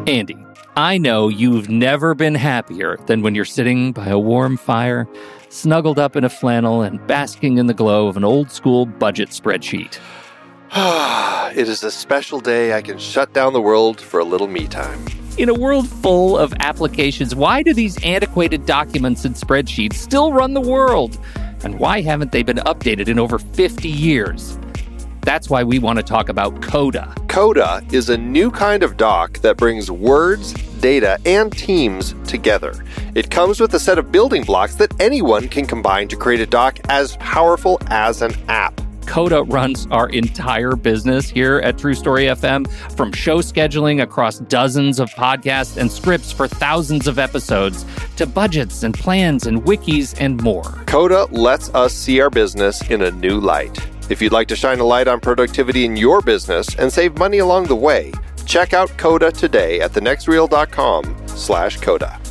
Andy, I know you've never been happier than when you're sitting by a warm fire, snuggled up in a flannel and basking in the glow of an old-school budget spreadsheet. It is a special day I can shut down the world for a little me time. In a world full of applications, why do these antiquated documents and spreadsheets still run the world? And why haven't they been updated in over 50 years? That's why we want to talk about Coda. Coda is a new kind of doc that brings words, data, and teams together. It comes with a set of building blocks that anyone can combine to create a doc as powerful as an app. Coda runs our entire business here at True Story FM, from show scheduling across dozens of podcasts and scripts for thousands of episodes, to budgets and plans and wikis and more. Coda lets us see our business in a new light. If you'd like to shine a light on productivity in your business and save money along the way, check out Coda today at thenextreel.com/Coda.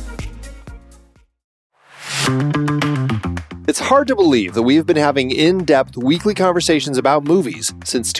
It's hard to believe that we've been having in-depth weekly conversations about movies since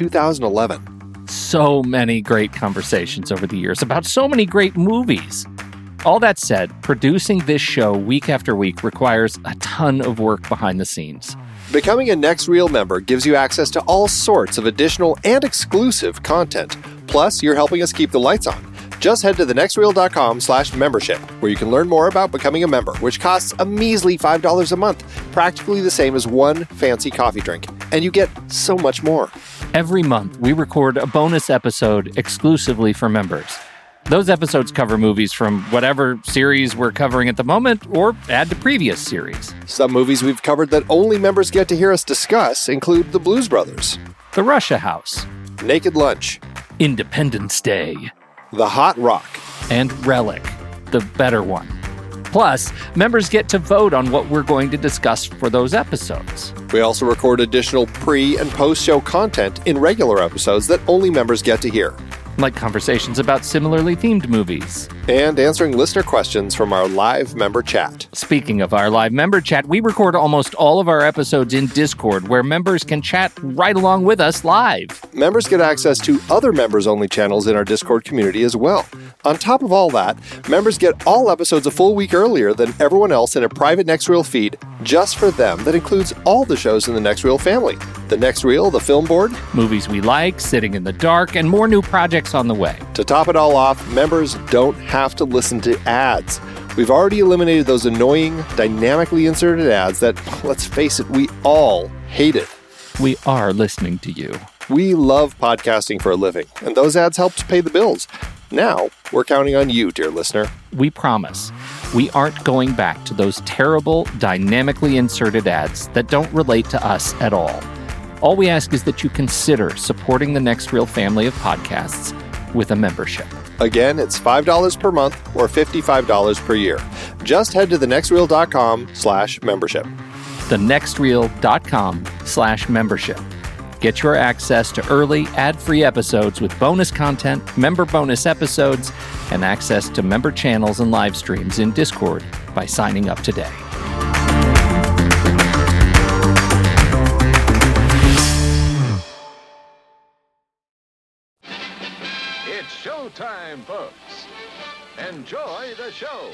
2011. So many great conversations over the years about so many great movies. All that said, producing this show week after week requires a ton of work behind the scenes. Becoming a Next Reel member gives you access to all sorts of additional and exclusive content. Plus, you're helping us keep the lights on. Just head to thenextreel.com/membership, where you can learn more about becoming a member, which costs a measly $5 a month, practically the same as one fancy coffee drink. And you get so much more. Every month, we record a bonus episode exclusively for members. Those episodes cover movies from whatever series we're covering at the moment, or add to previous series. Some movies we've covered that only members get to hear us discuss include The Blues Brothers, The Russia House, Naked Lunch, Independence Day, The Hot Rock, and Relic, the better one. Plus, members get to vote on what we're going to discuss for those episodes. We also record additional pre- and post-show content in regular episodes that only members get to hear, like conversations about similarly themed movies. And answering listener questions from our live member chat. Speaking of our live member chat, we record almost all of our episodes in Discord, where members can chat right along with us live. Members get access to other members-only channels in our Discord community as well. On top of all that, members get all episodes a full week earlier than everyone else in a private Next Reel feed just for them that includes all the shows in the Next Reel family. The Next Reel, the Film Board, movies we like, Sitting in the Dark, and more new projects on the way. To top it all off, members don't have to listen to ads. We've already eliminated those annoying, dynamically inserted ads that, let's face it, we all hated. We are listening to you. We love podcasting for a living, and those ads help to pay the bills. Now, we're counting on you, dear listener. We promise we aren't going back to those terrible, dynamically inserted ads that don't relate to us at all. All we ask is that you consider supporting the Next Reel family of podcasts with a membership. Again, it's $5 per month or $55 per year. Just head to thenextreel.com/membership. thenextreel.com/membership. Get your access to early, ad-free episodes with bonus content, member bonus episodes, and access to member channels and live streams in Discord by signing up today. It's showtime, folks. Enjoy the show.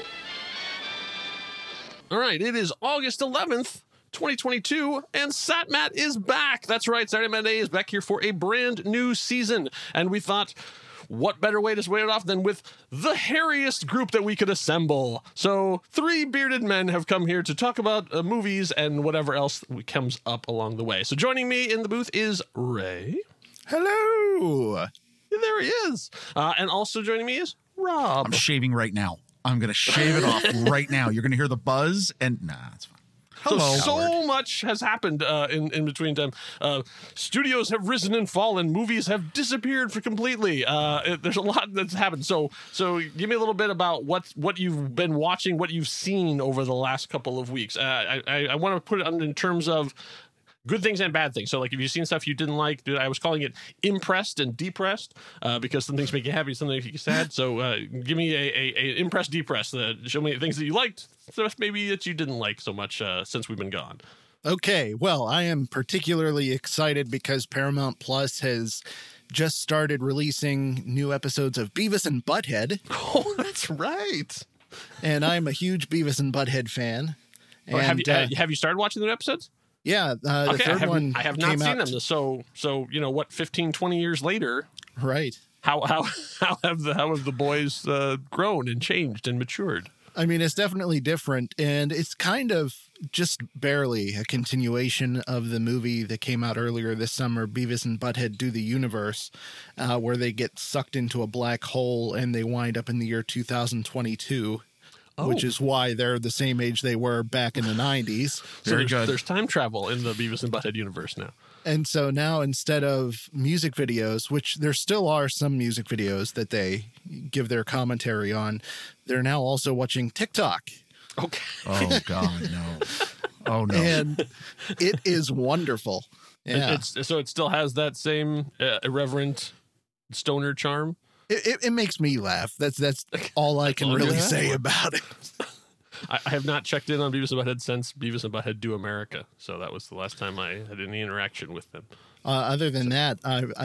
All right, it is August 11th. 2022, and SatMat is back. That's right, Saturday Matinee is back here for a brand new season, and we thought, what better way to start it off than with the hairiest group that we could assemble? So, three bearded men have come here to talk about movies and whatever else comes up along the way. So, joining me in the booth is Ray. Hello. There he is. And also joining me is Rob. I'm shaving right now. I'm going to shave it off right now. You're going to hear the buzz, and nah, it's fine. Hello. So much has happened in between time. Studios have risen and fallen. Movies have disappeared for completely. There's a lot that's happened. So give me a little bit about what you've been watching, what you've seen over the last couple of weeks. I want to put it in terms of good things and bad things. So, like, if you've seen stuff you didn't like, I was calling it impressed and depressed because some things make you happy, some things make you sad. So, give me a impressed, depressed. Show me things that you liked, stuff maybe that you didn't like so much since we've been gone. Okay, well, I am particularly excited because Paramount Plus has just started releasing new episodes of Beavis and Butthead, Oh, that's right. and I'm a huge Beavis and Butthead fan. Or have And, you started watching the episodes? yeah, the Okay, third one I have not came seen out. them. So you know what? 15, 20 years later, Right. how have the boys grown and changed and matured? I mean, it's definitely different, and it's kind of just barely a continuation of the movie that came out earlier this summer, Beavis and Butthead Do the Universe, where they get sucked into a black hole and they wind up in the year 2022, which is why they're the same age they were back in the 90s. Very good. There's time travel in the Beavis and Butthead universe now. And so now, instead of music videos, which there still are some music videos that they give their commentary on, they're now also watching TikTok. Okay. Oh God, no. Oh no. And it is wonderful. Yeah. So it still has that same irreverent stoner charm. It makes me laugh. That's all I can all really you say have. about it. I have not checked in on Beavis and Butthead since Beavis and Butthead Do America. So that was the last time I had any interaction with them. Other than that,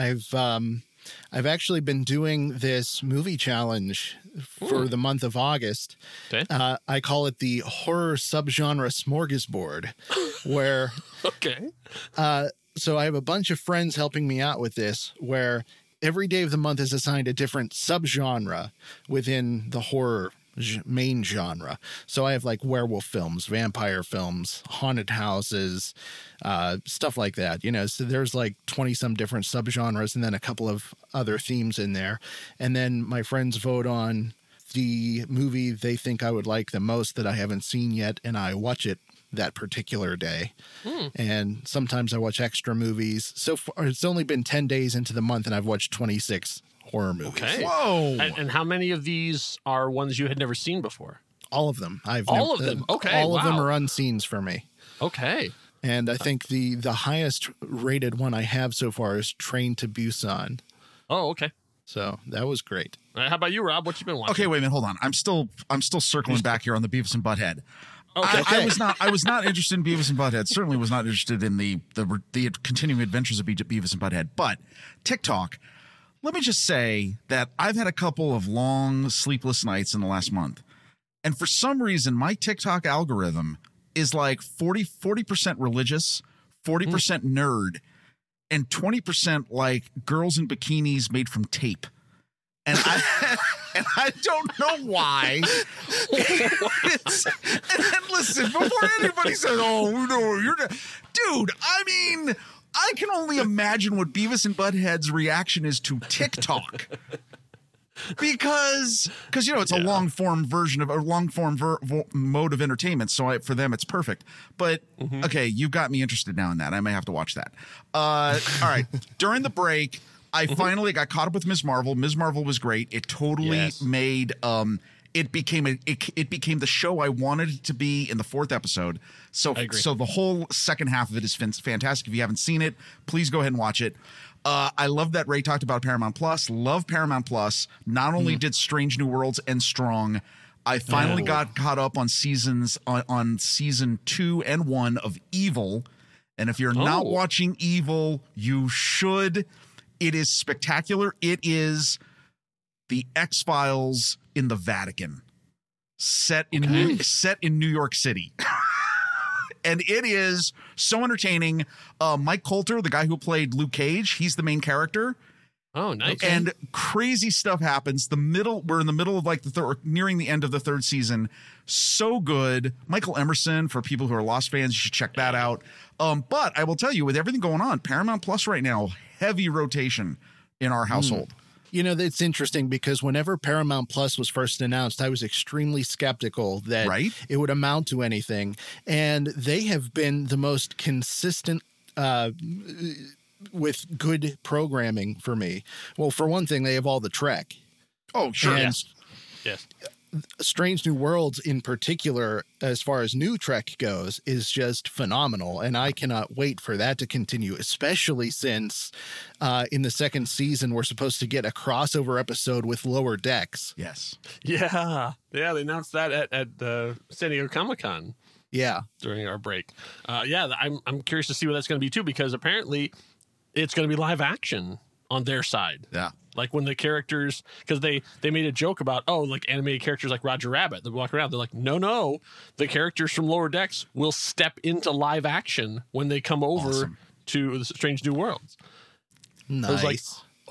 I've actually been doing this movie challenge for the month of August. Okay. I call it the horror subgenre smorgasbord, where Okay. so I have a bunch of friends helping me out with this, where every day of the month is assigned a different subgenre within the horror main genre. So I have like werewolf films, vampire films, haunted houses, stuff like that, you know. So there's like 20 some different subgenres and then a couple of other themes in there. And then my friends vote on the movie they think I would like the most that I haven't seen yet, and I watch it that particular day. And sometimes I watch extra movies. So far, it's only been 10 days into the month and I've watched 26 horror movies. Okay. Whoa. And how many of these are ones you had never seen before? All of them. All of them? Okay, All of them wow. are unseens for me. Okay. And I think the highest rated one I have so far is Train to Busan. Oh, okay. So that was great. How about you, Rob? What you been watching? Okay, wait a minute, hold on. I'm still circling back here on the Beavis and Butthead. Okay. I was not interested in Beavis and Butthead. Certainly was not interested in the continuing adventures of Beavis and Butthead. But TikTok, let me just say that I've had a couple of long sleepless nights in the last month. And for some reason, my TikTok algorithm is like 40% religious, 40% nerd, and 20% like girls in bikinis made from tape. And I don't know why. And then listen, before anybody says, "Oh no, you're not," dude. I mean, I can only imagine what Beavis and Butthead's reaction is to TikTok. Because you know it's a long form version of a long form mode of entertainment, so for them it's perfect. But okay, you've got me interested now in that. I may have to watch that. All right, during the break, I finally got caught up with Ms. Marvel. Ms. Marvel was great. It totally made it became the show I wanted it to be in the 4th episode. So the whole second half of it is fantastic. If you haven't seen it, please go ahead and watch it. I love that Ray talked about Paramount Plus. Love Paramount Plus. Not only did Strange New Worlds end strong, I finally got caught up on season 2 and 1 of Evil. And if you're not watching Evil, you should. It is spectacular. It is the X-Files in the Vatican, set in New York City. And it is so entertaining. Mike Coulter, the guy who played Luke Cage, he's the main character. Oh, nice. And crazy stuff happens. We're in the middle of like nearing the end of the 3rd season. So good. Michael Emerson, for people who are Lost fans, you should check that out. But I will tell you, with everything going on, Paramount Plus right now, heavy rotation in our household. You know, it's interesting because whenever Paramount Plus was first announced, I was extremely skeptical that it would amount to anything. And they have been the most consistent with good programming for me. Well, for one thing, they have all the Trek. Oh, sure. And Yes. Strange New Worlds in particular, as far as new Trek goes, is just phenomenal. And I cannot wait for that to continue, especially since in the 2nd season, we're supposed to get a crossover episode with Lower Decks. Yes. Yeah. They announced that at San Diego Comic-Con. Yeah. During our break. I'm curious to see what that's going to be too, because apparently it's going to be live action on their side. Yeah. Like when the characters, because they made a joke about, like animated characters like Roger Rabbit that walk around. They're like, no, the characters from Lower Decks will step into live action when they come over to the Strange New Worlds. Nice. I was like,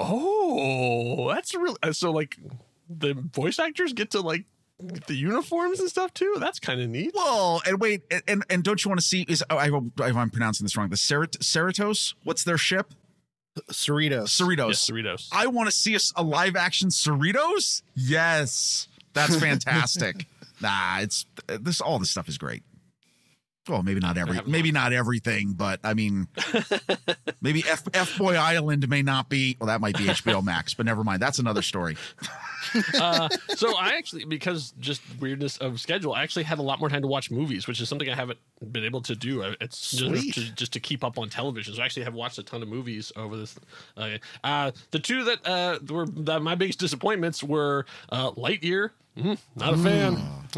oh, that's real. So like the voice actors get to like get the uniforms and stuff too. That's kind of neat. Well, and wait, and don't you want to see? I'm pronouncing this wrong. The Cerritos. What's their ship? Cerritos. Yes, Cerritos. I want to see a live action Cerritos. Yes, that's fantastic. It's this. All this stuff is great. Well, maybe not everything, but I mean, maybe F Boy Island may not be. Well, that might be HBO Max, but never mind. That's another story. So I actually, because just weirdness of schedule, I actually had a lot more time to watch movies, which is something I haven't been able to do. It's just to keep up on television. So I actually have watched a ton of movies over this. The two that were my biggest disappointments were Lightyear. Not a fan.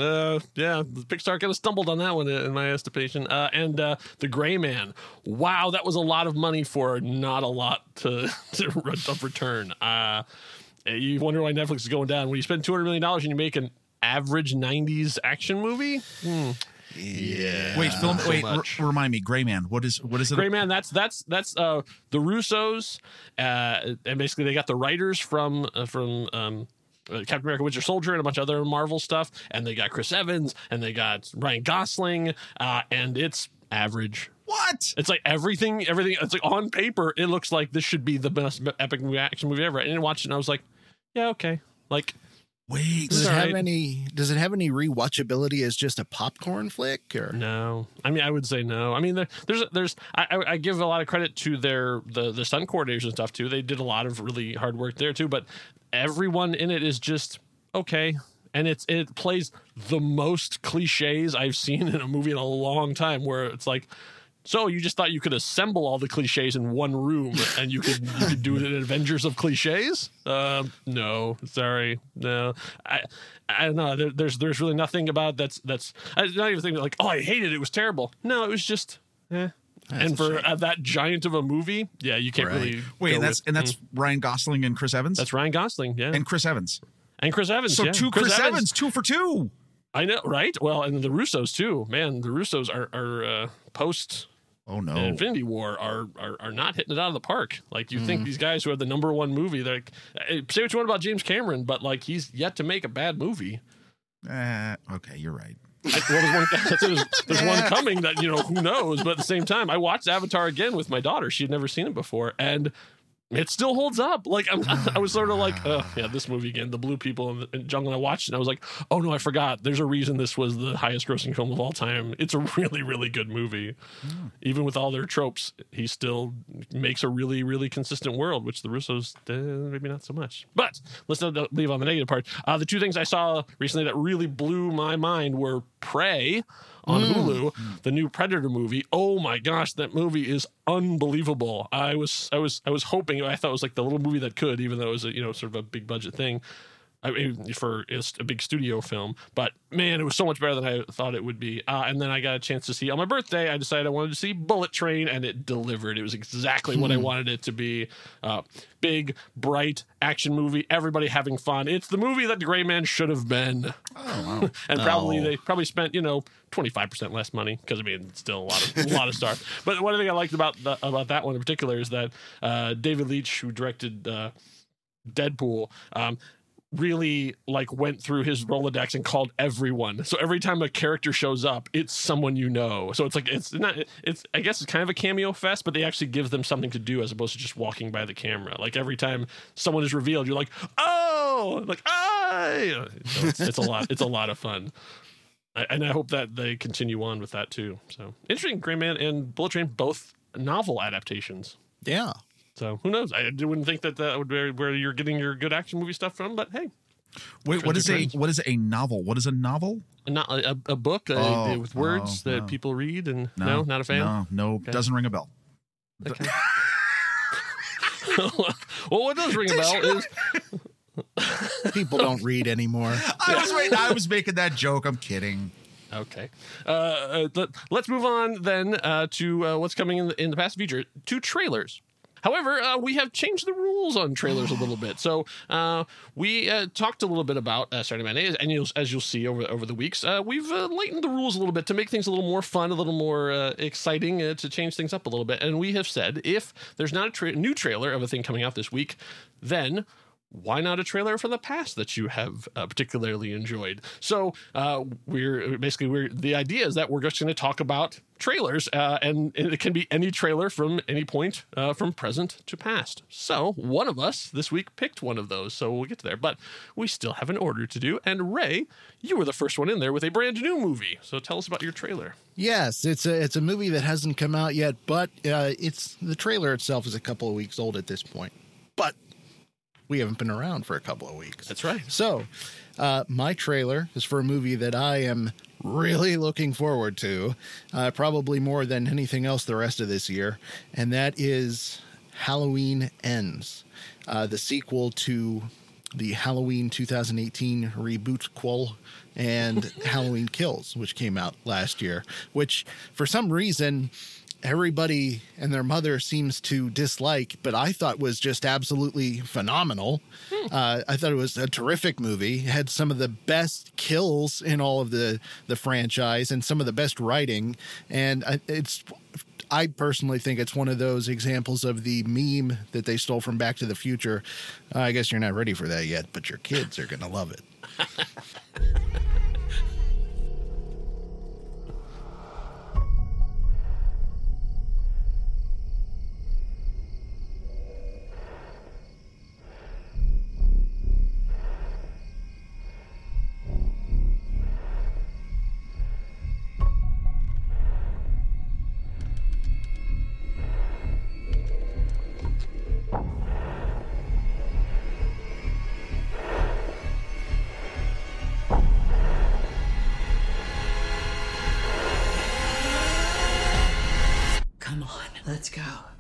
Pixar kind of stumbled on that one in my estimation. And The Gray Man. Wow, that was a lot of money for not a lot of return. You wonder why Netflix is going down. When you spend $200 million and you make an average 90s action movie? Yeah. Wait, remind me. Gray Man. What is it? Gray Man. That's the Russos, and basically they got the writers from Captain America: Winter Soldier and a bunch of other Marvel stuff, and they got Chris Evans and they got Ryan Gosling, and it's average. What? It's like everything. It's like on paper, it looks like this should be the best epic action movie ever. And I watched it and I was like, yeah, okay. Like, wait, does it have any rewatchability as just a popcorn flick or no? I mean, I would say no. I mean, I give a lot of credit to the stunt coordinators and stuff too. They did a lot of really hard work there too, but everyone in it is just okay. And it plays the most cliches I've seen in a movie in a long time, where it's like, so you just thought you could assemble all the cliches in one room and you could do an Avengers of cliches? No, sorry, no. I don't know. There's really nothing about that's not even thinking like, oh, I hated it. It was terrible. No, it was just, and for that giant of a movie, yeah, you can't really. Wait, and that's Ryan Gosling and Chris Evans. That's Ryan Gosling, yeah, and Chris Evans. So two Chris Evans, 2 for 2. I know, right? Well, and the Russos too. Man, the Russos are post. Oh no! Infinity War are not hitting it out of the park. Like you think these guys who have the #1 movie, they're like, say what you want about James Cameron, but like he's yet to make a bad movie. Okay, you're right. There's one coming that who knows. But at the same time, I watched Avatar again with my daughter. She had never seen it before, and it still holds up. Like I was sort of like, this movie again, the blue people in the jungle. And I watched it and I was like, oh no, I forgot. There's a reason this was the highest grossing film of all time. It's a really, really good movie. Even with all their tropes, he still makes a really, really consistent world, which the Russos maybe not so much. But let's not leave on the negative part. The two things I saw recently that really blew my mind were Prey on Hulu, the new Predator movie. Oh my gosh, that movie is unbelievable. I was hoping, I thought it was like the little movie that could, even though it was a sort of a big budget thing. I mean, for it's a big studio film, but man, it was so much better than I thought it would be. And then I got a chance to see on my birthday. I decided I wanted to see Bullet Train, and it delivered. It was exactly what I wanted it to be. Big, bright action movie. Everybody having fun. It's the movie that The Gray Man should have been. Oh, wow. And they probably spent 25% less money because I mean, it's still a lot of stars. But one thing I liked about that one in particular is that David Leitch, who directed Deadpool, really went through his Rolodex and called everyone. So every time a character shows up, it's someone So it's like I guess it's kind of a cameo fest, but they actually give them something to do as opposed to just walking by the camera. Like every time someone is revealed, you're like, oh, like so it's a lot of fun. And I hope that they continue on with that too. So interesting. Gray Man and Bullet Train, both novel adaptations. Yeah. So who knows? I wouldn't think that would be where you're getting your good action movie stuff from. But hey, wait, what is a novel? What is a novel? A book with words that people read. And no, not a fan. No, okay. Doesn't ring a bell. Okay. Well, what does ring a bell is people don't read anymore. I was making that joke. I'm kidding. Okay. Let's move on then to what's coming in the past future. 2 trailers. However, we have changed the rules on trailers a little bit. So we talked a little bit about Saturday Matinee, and as you'll see over the weeks, we've lightened the rules a little bit to make things a little more fun, a little more exciting, to change things up a little bit. And we have said, if there's not a new trailer of a thing coming out this week, then why not a trailer from the past that you have particularly enjoyed? So the idea is that we're just going to talk about trailers, and it can be any trailer from any point from present to past. So one of us this week picked one of those, so we'll get to there. But we still have an order to do. And Ray, you were the first one in there with a brand new movie. So tell us about your trailer. Yes, it's a movie that hasn't come out yet, but the trailer itself is a couple of weeks old at this point. But we haven't been around for a couple of weeks. That's right. So my trailer is for a movie that I am really looking forward to, probably more than anything else the rest of this year, and that is Halloween Ends, the sequel to the Halloween 2018 reboot and Halloween Kills, which came out last year, which for some reason everybody and their mother seems to dislike, but I thought was just absolutely phenomenal. I thought it was a terrific movie. It had some of the best kills in all of the franchise and some of the best writing. And I personally think it's one of those examples of the meme that they stole from Back to the Future. I guess you're not ready for that yet, but your kids are going to love it. Let's go.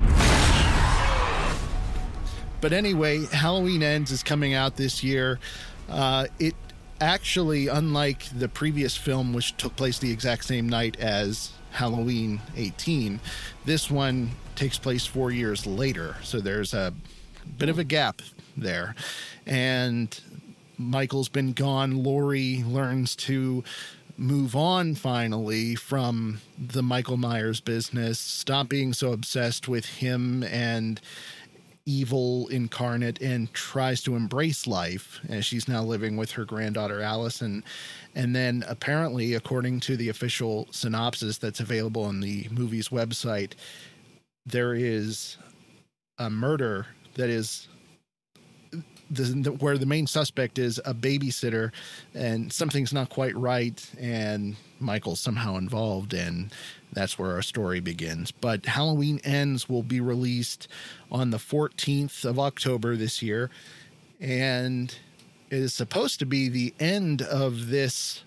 But anyway, Halloween Ends is coming out this year. It actually, unlike the previous film, which took place the exact same night as Halloween 18, this one takes place 4 years later. So there's a bit of a gap there. And Michael's been gone. Laurie learns to move on finally from the Michael Myers business, stop being so obsessed with him and evil incarnate, and tries to embrace life. And she's now living with her granddaughter Allison. And then apparently, according to the official synopsis that's available on the movie's website, there is a murder that is where the main suspect is a babysitter, and something's not quite right, and Michael's somehow involved, and that's where our story begins. But Halloween Ends will be released on the 14th of October this year, and it is supposed to be the end of this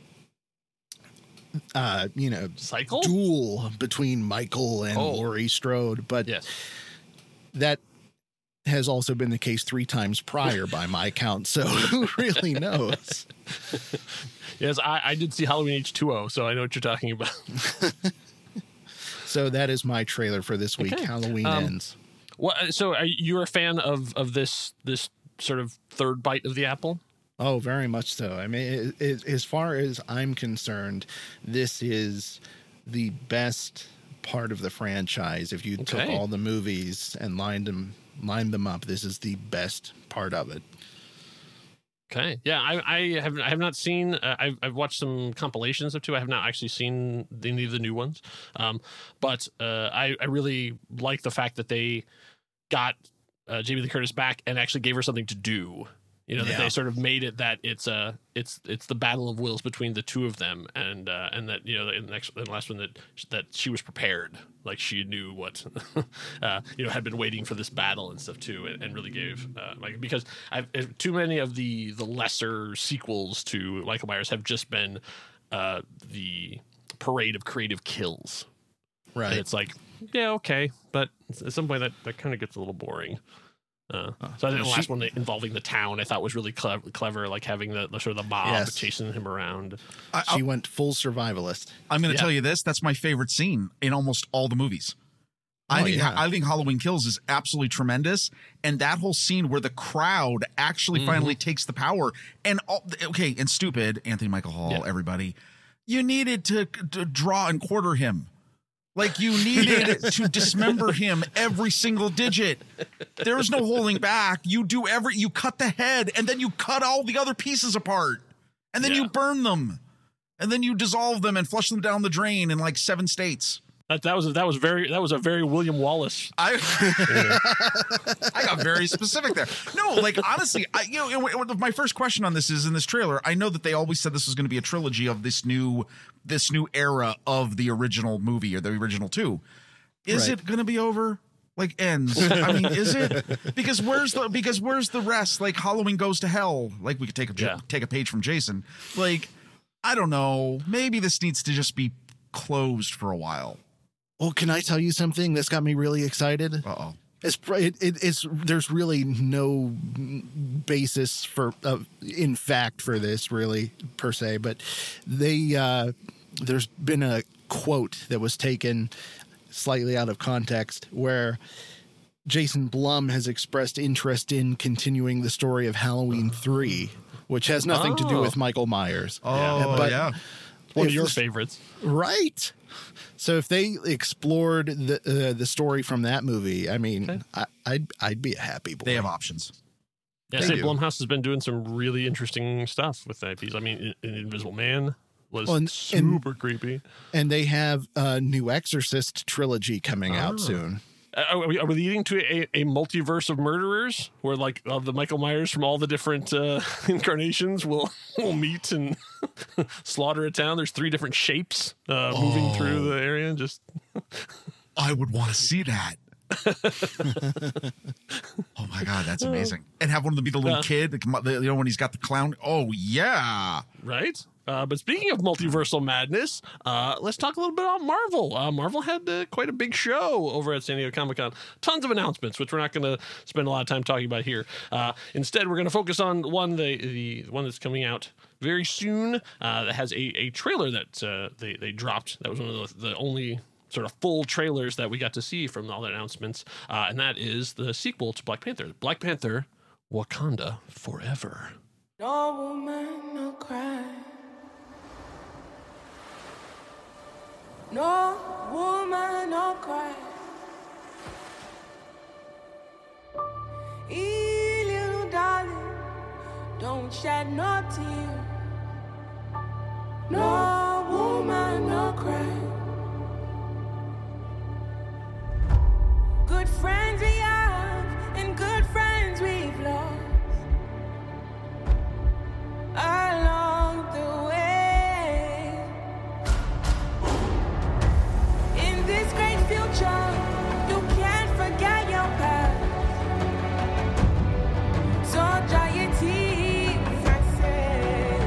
cycle duel between Michael and Laurie Strode. But yes, that has also been the case 3 times prior by my count, so who really knows? Yes, I did see Halloween H2O, so I know what you're talking about. So that is my trailer for this week. Okay. Halloween Ends. Well, so are you a fan of this sort of third bite of the apple? Oh, very much so. I mean, as far as I'm concerned, this is the best part of the franchise. If you took all the movies and lined them up, this is the best part of it. Okay. Yeah, I have not seen. I've watched some compilations of 2. I have not actually seen any of the new ones. But I really like the fact that they got Jamie Lee Curtis back and actually gave her something to do. You know, that they sort of made it that it's the battle of wills between the two of them, and that, you know, in the last one that she was prepared, like she knew what had been waiting for this battle and stuff too, and really gave because too many of the lesser sequels to Michael Myers have just been the parade of creative kills. Right. And it's like, yeah, okay, but at some point that kind of gets a little boring. So I think the last one involving the town I thought was really clever, like having the sort of the mob chasing him around. She went full survivalist. I'm going to tell you this. That's my favorite scene in almost all the movies. I think Halloween Kills is absolutely tremendous, and that whole scene where the crowd actually finally takes the power, and and stupid Anthony Michael Hall, everybody, you needed to draw and quarter him. Like, you needed to dismember him every single digit. There's no holding back. You cut the head, and then you cut all the other pieces apart, and then you burn them, and then you dissolve them and flush them down the drain in like 7 states. That was a very William Wallace. I got very specific there. No, like, honestly, my first question on this is, in this trailer, I know that they always said this was going to be a trilogy of this new era of the original movie, or the original 2. Is it going to be over? Like, ends? I mean, is it? Because where's the rest? Like, Halloween Goes to Hell. Like, we could take a page from Jason. Like, I don't know. Maybe this needs to just be closed for a while. Well, can I tell you something that's got me really excited? Uh-oh. There's really no basis for in fact for this, really, per se, but there's been a quote that was taken slightly out of context where Jason Blum has expressed interest in continuing the story of Halloween 3, which has nothing to do with Michael Myers. But one of your favorites, right? So if they explored the story from that movie, I mean, I'd be a happy boy. They have options. Yeah, Blumhouse has been doing some really interesting stuff with IPs. I mean, Invisible Man was super creepy, and they have a new Exorcist trilogy coming out soon. Are we leading to a multiverse of murderers where, like, the Michael Myers from all the different incarnations will meet and slaughter a town? There's 3 different shapes moving through the area. Just I would want to see that. Oh my God, that's amazing. And have one of them be the little kid, when he's got the clown. Oh yeah. Right. But speaking of multiversal madness, let's talk a little bit about Marvel. Marvel had quite a big show over at San Diego Comic-Con. Tons of announcements, which we're not going to spend a lot of time talking about here. Instead, we're going to focus on the one that's coming out very soon that has a trailer that they dropped. That was one of the only sort of full trailers that we got to see from all the announcements, and that is the sequel to Black Panther. Black Panther, Wakanda Forever. No woman, no cry. No woman, no cry. Hey, little darling, don't shed no tear. No woman, no cry. Good friends we have and good friends we've lost along the way. In this great future, you can't forget your past. So dry your tears, I say.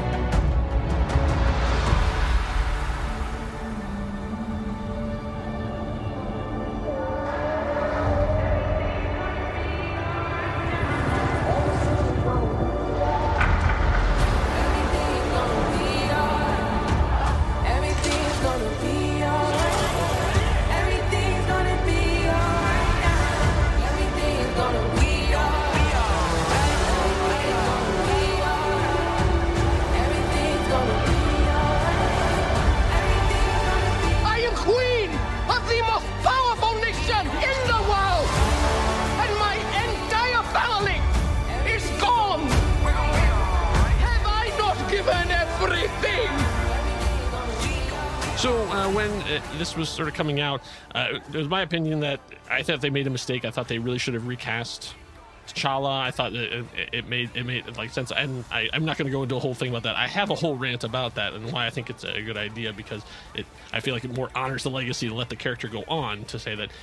When this was sort of coming out, it was my opinion that I thought they made a mistake. I thought they really should have recast T'Challa. I thought that it made like sense, and I'm not going to go into a whole thing about that. I have a whole rant about that and why I think it's a good idea, because I feel like it more honors the legacy to let the character go on, to say that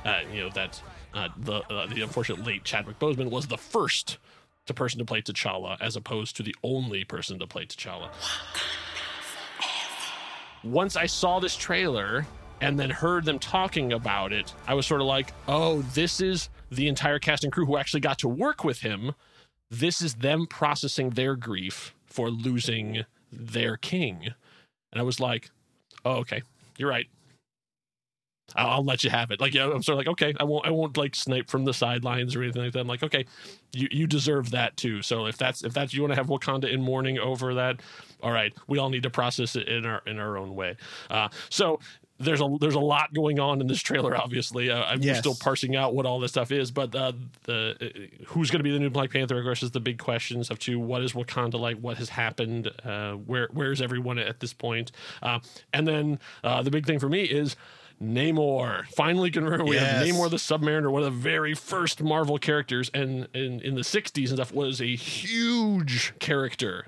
the unfortunate late Chadwick Boseman was the first person to play T'Challa, as opposed to the only person to play T'Challa. Once I saw this trailer and then heard them talking about it, I was sort of like, oh, this is the entire cast and crew who actually got to work with him. This is them processing their grief for losing their king. And I was like, oh, okay, you're right. I'll let you have it. Like, I'm sort of like, okay, I won't like snipe from the sidelines or anything like that. I'm like, okay, you deserve that too. So if that's you want to have Wakanda in mourning over that, all right, we all need to process it in our own way. So there's a lot going on in this trailer. Obviously, I'm still parsing out what all this stuff is, but who's going to be the new Black Panther, of course, is the big questions of what is Wakanda like, what has happened, where is everyone at this point, and then the big thing for me is Namor. Finally confirmed. We have Namor the Submariner, one of the very first Marvel characters, and in the 60s and stuff was a huge character,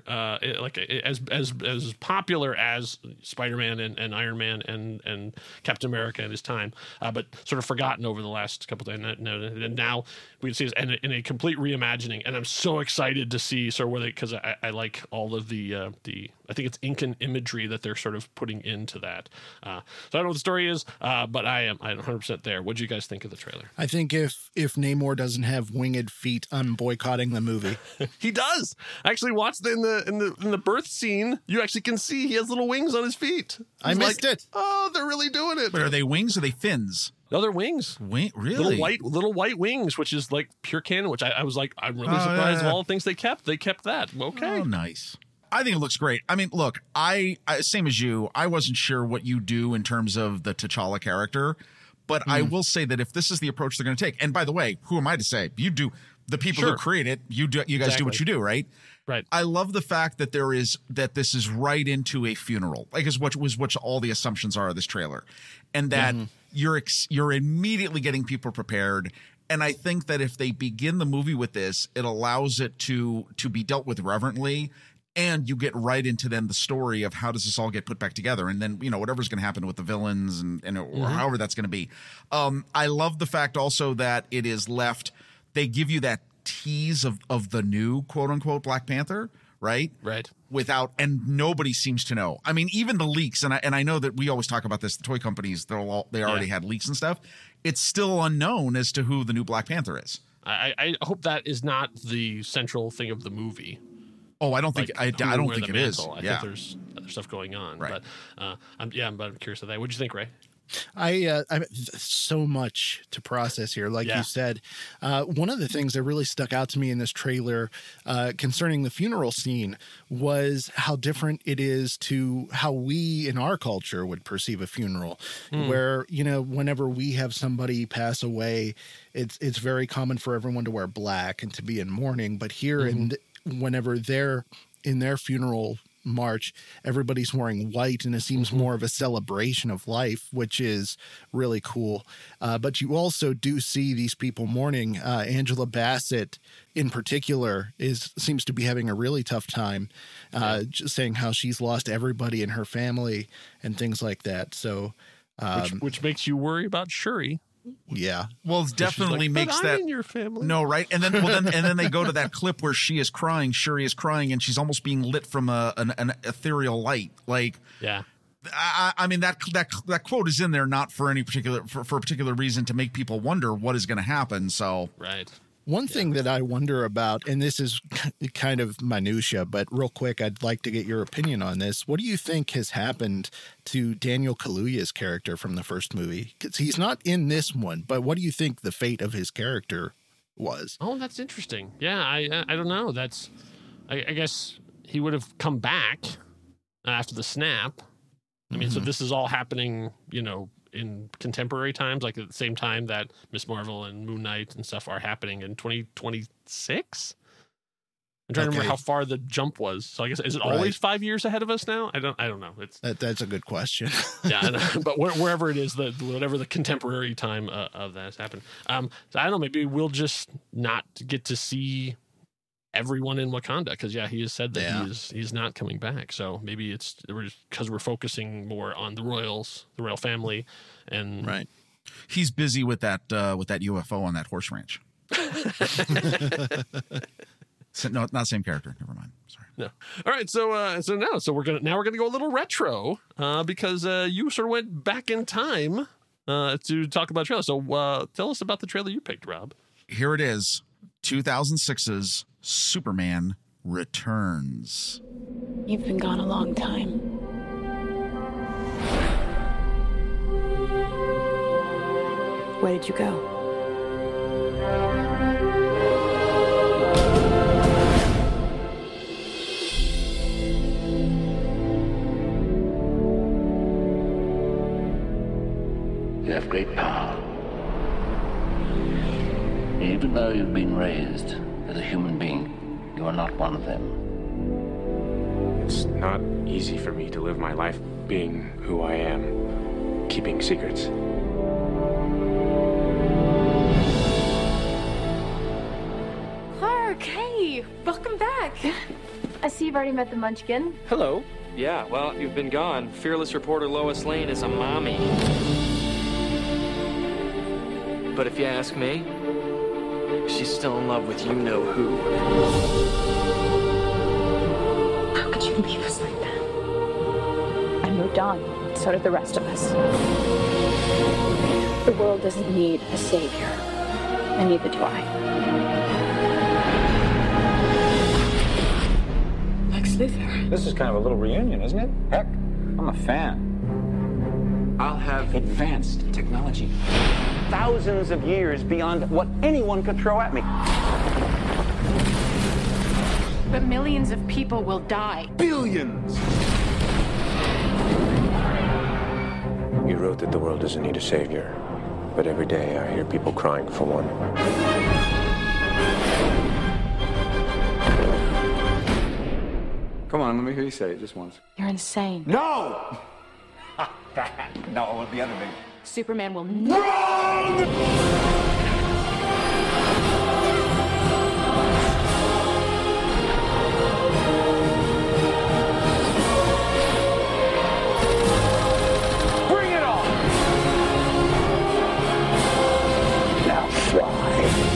as popular as Spider-Man and Iron Man and Captain America at his time, but sort of forgotten over the last couple of days. And now we can see this in a complete reimagining, and I'm so excited to see sort of where because I like all of the I think it's Incan imagery that they're sort of putting into that. So I don't know what the story is, but I'm 100% there. What do you guys think of the trailer? I think if Namor doesn't have winged feet, I'm boycotting the movie. He does. I actually watched in the birth scene. You actually can see he has little wings on his feet. I missed it. Oh, they're really doing it. But are they wings or are they fins? No, they're wings. Really? Little white wings, which is like pure canon, which I was like, I'm really surprised of all the things they kept. They kept that. Okay. Oh, nice. I think it looks great. I mean, look, I same as you, I wasn't sure what you do in terms of the T'Challa character, but I will say that if this is the approach they're going to take, and by the way, who am I to say? You do, the people who create it, you guys do what you do, right? Right. I love the fact that this is right into a funeral, like is what all the assumptions are of this trailer, and that you're immediately getting people prepared. And I think that if they begin the movie with this, it allows it to be dealt with reverently. And you get right into then the story of how does this all get put back together, and then whatever's going to happen with the villains and or however that's going to be. I love the fact also that it is left. They give you that tease of the new quote unquote Black Panther, right? Right. And nobody seems to know. I mean, even the leaks, and I know that we always talk about this. The toy companies, they already had leaks and stuff. It's still unknown as to who the new Black Panther is. I hope that is not the central thing of the movie. Oh, I don't think I don't think it is. I think there's other stuff going on. Right. But I'm curious of that. What'd you think, Ray? I so much to process here. Like you said, one of the things that really stuck out to me in this trailer concerning the funeral scene was how different it is to how we in our culture would perceive a funeral, where, whenever we have somebody pass away, it's very common for everyone to wear black and to be in mourning. But here whenever they're in their funeral march, everybody's wearing white, and it seems more of a celebration of life, which is really cool. But you also do see these people mourning. Angela Bassett in particular seems to be having a really tough time, just saying how she's lost everybody in her family and things like that. So which makes you worry about Shuri. Yeah. Well, it definitely makes that in your family. No, right? And then they go to that clip where Shuri is crying, and she's almost being lit from an ethereal light. Like, yeah. I mean that quote is in there not for any particular for a particular reason to make people wonder what is going to happen. So right. One thing that I wonder about, and this is kind of minutia, but real quick, I'd like to get your opinion on this. What do you think has happened to Daniel Kaluuya's character from the first movie? Because he's not in this one, but what do you think the fate of his character was? Oh, that's interesting. Yeah, I don't know. I guess he would have come back after the snap. I mean, so this is all happening, in contemporary times, like at the same time that Ms. Marvel and Moon Knight and stuff are happening in 2026. I'm trying to remember how far the jump was. So I guess, is it always 5 years ahead of us now? I don't know. That's a good question. Yeah, but wherever it is, whatever the contemporary time of that has happened. So I don't know. Maybe we'll just not get to see everyone in Wakanda, because he has said that he's not coming back. So maybe it's because we're focusing more on the royal family, and right. He's busy with that UFO on that horse ranch. No, not same character. Never mind. Sorry. No. All right. So we're gonna go a little retro because you sort of went back in time to talk about trailer. So tell us about the trailer you picked, Rob. Here it is, 2006's Superman Returns. You've been gone a long time. Where did you go? You have great power. Even though you've been raised as a human being, you are not one of them. It's not easy for me to live my life being who I am, keeping secrets. Clark, hey, welcome back. I see you've already met the Munchkin. Hello. Yeah, well, you've been gone. Fearless reporter Lois Lane is a mommy. But if you ask me, she's still in love with you-know-who. How could you leave us like that? I moved on. So did the rest of us. The world doesn't need a savior. And neither do I. Lex Luthor. This is kind of a little reunion, isn't it? Heck, I'm a fan. I'll have Advanced technology. Thousands of years beyond what anyone could throw at me. But millions of people will die. Billions! You wrote that the world doesn't need a savior, but every day I hear people crying for one. Come on, let me hear you say it just once. You're insane. No! No, the other thing. Superman will never. Bring it on! Now fly.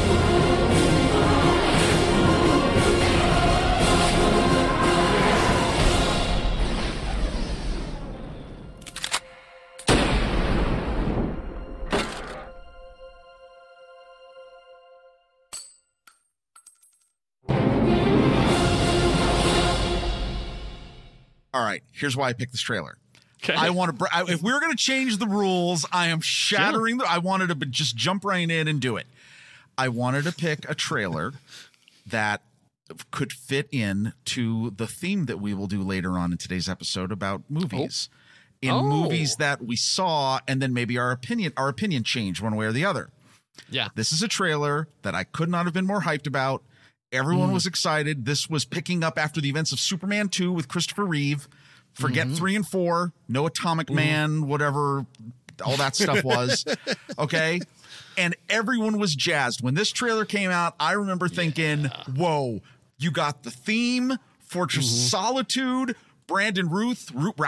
All right, here's why I picked this trailer. Okay. I want to. If we were going to change the rules, I am shattering. I wanted to just jump right in and do it. I wanted to pick a trailer that could fit in to the theme that we will do later on in today's episode about movies. Movies that we saw, and then maybe our opinion changed one way or the other. Yeah. This is a trailer that I could not have been more hyped about. Everyone was excited. This was picking up after the events of Superman 2 with Christopher Reeve. Forget 3 and 4. No Atomic Man, whatever all that stuff was. Okay. And everyone was jazzed. When this trailer came out, I remember thinking, whoa, you got the theme, Fortress of Solitude, Brandon Routh.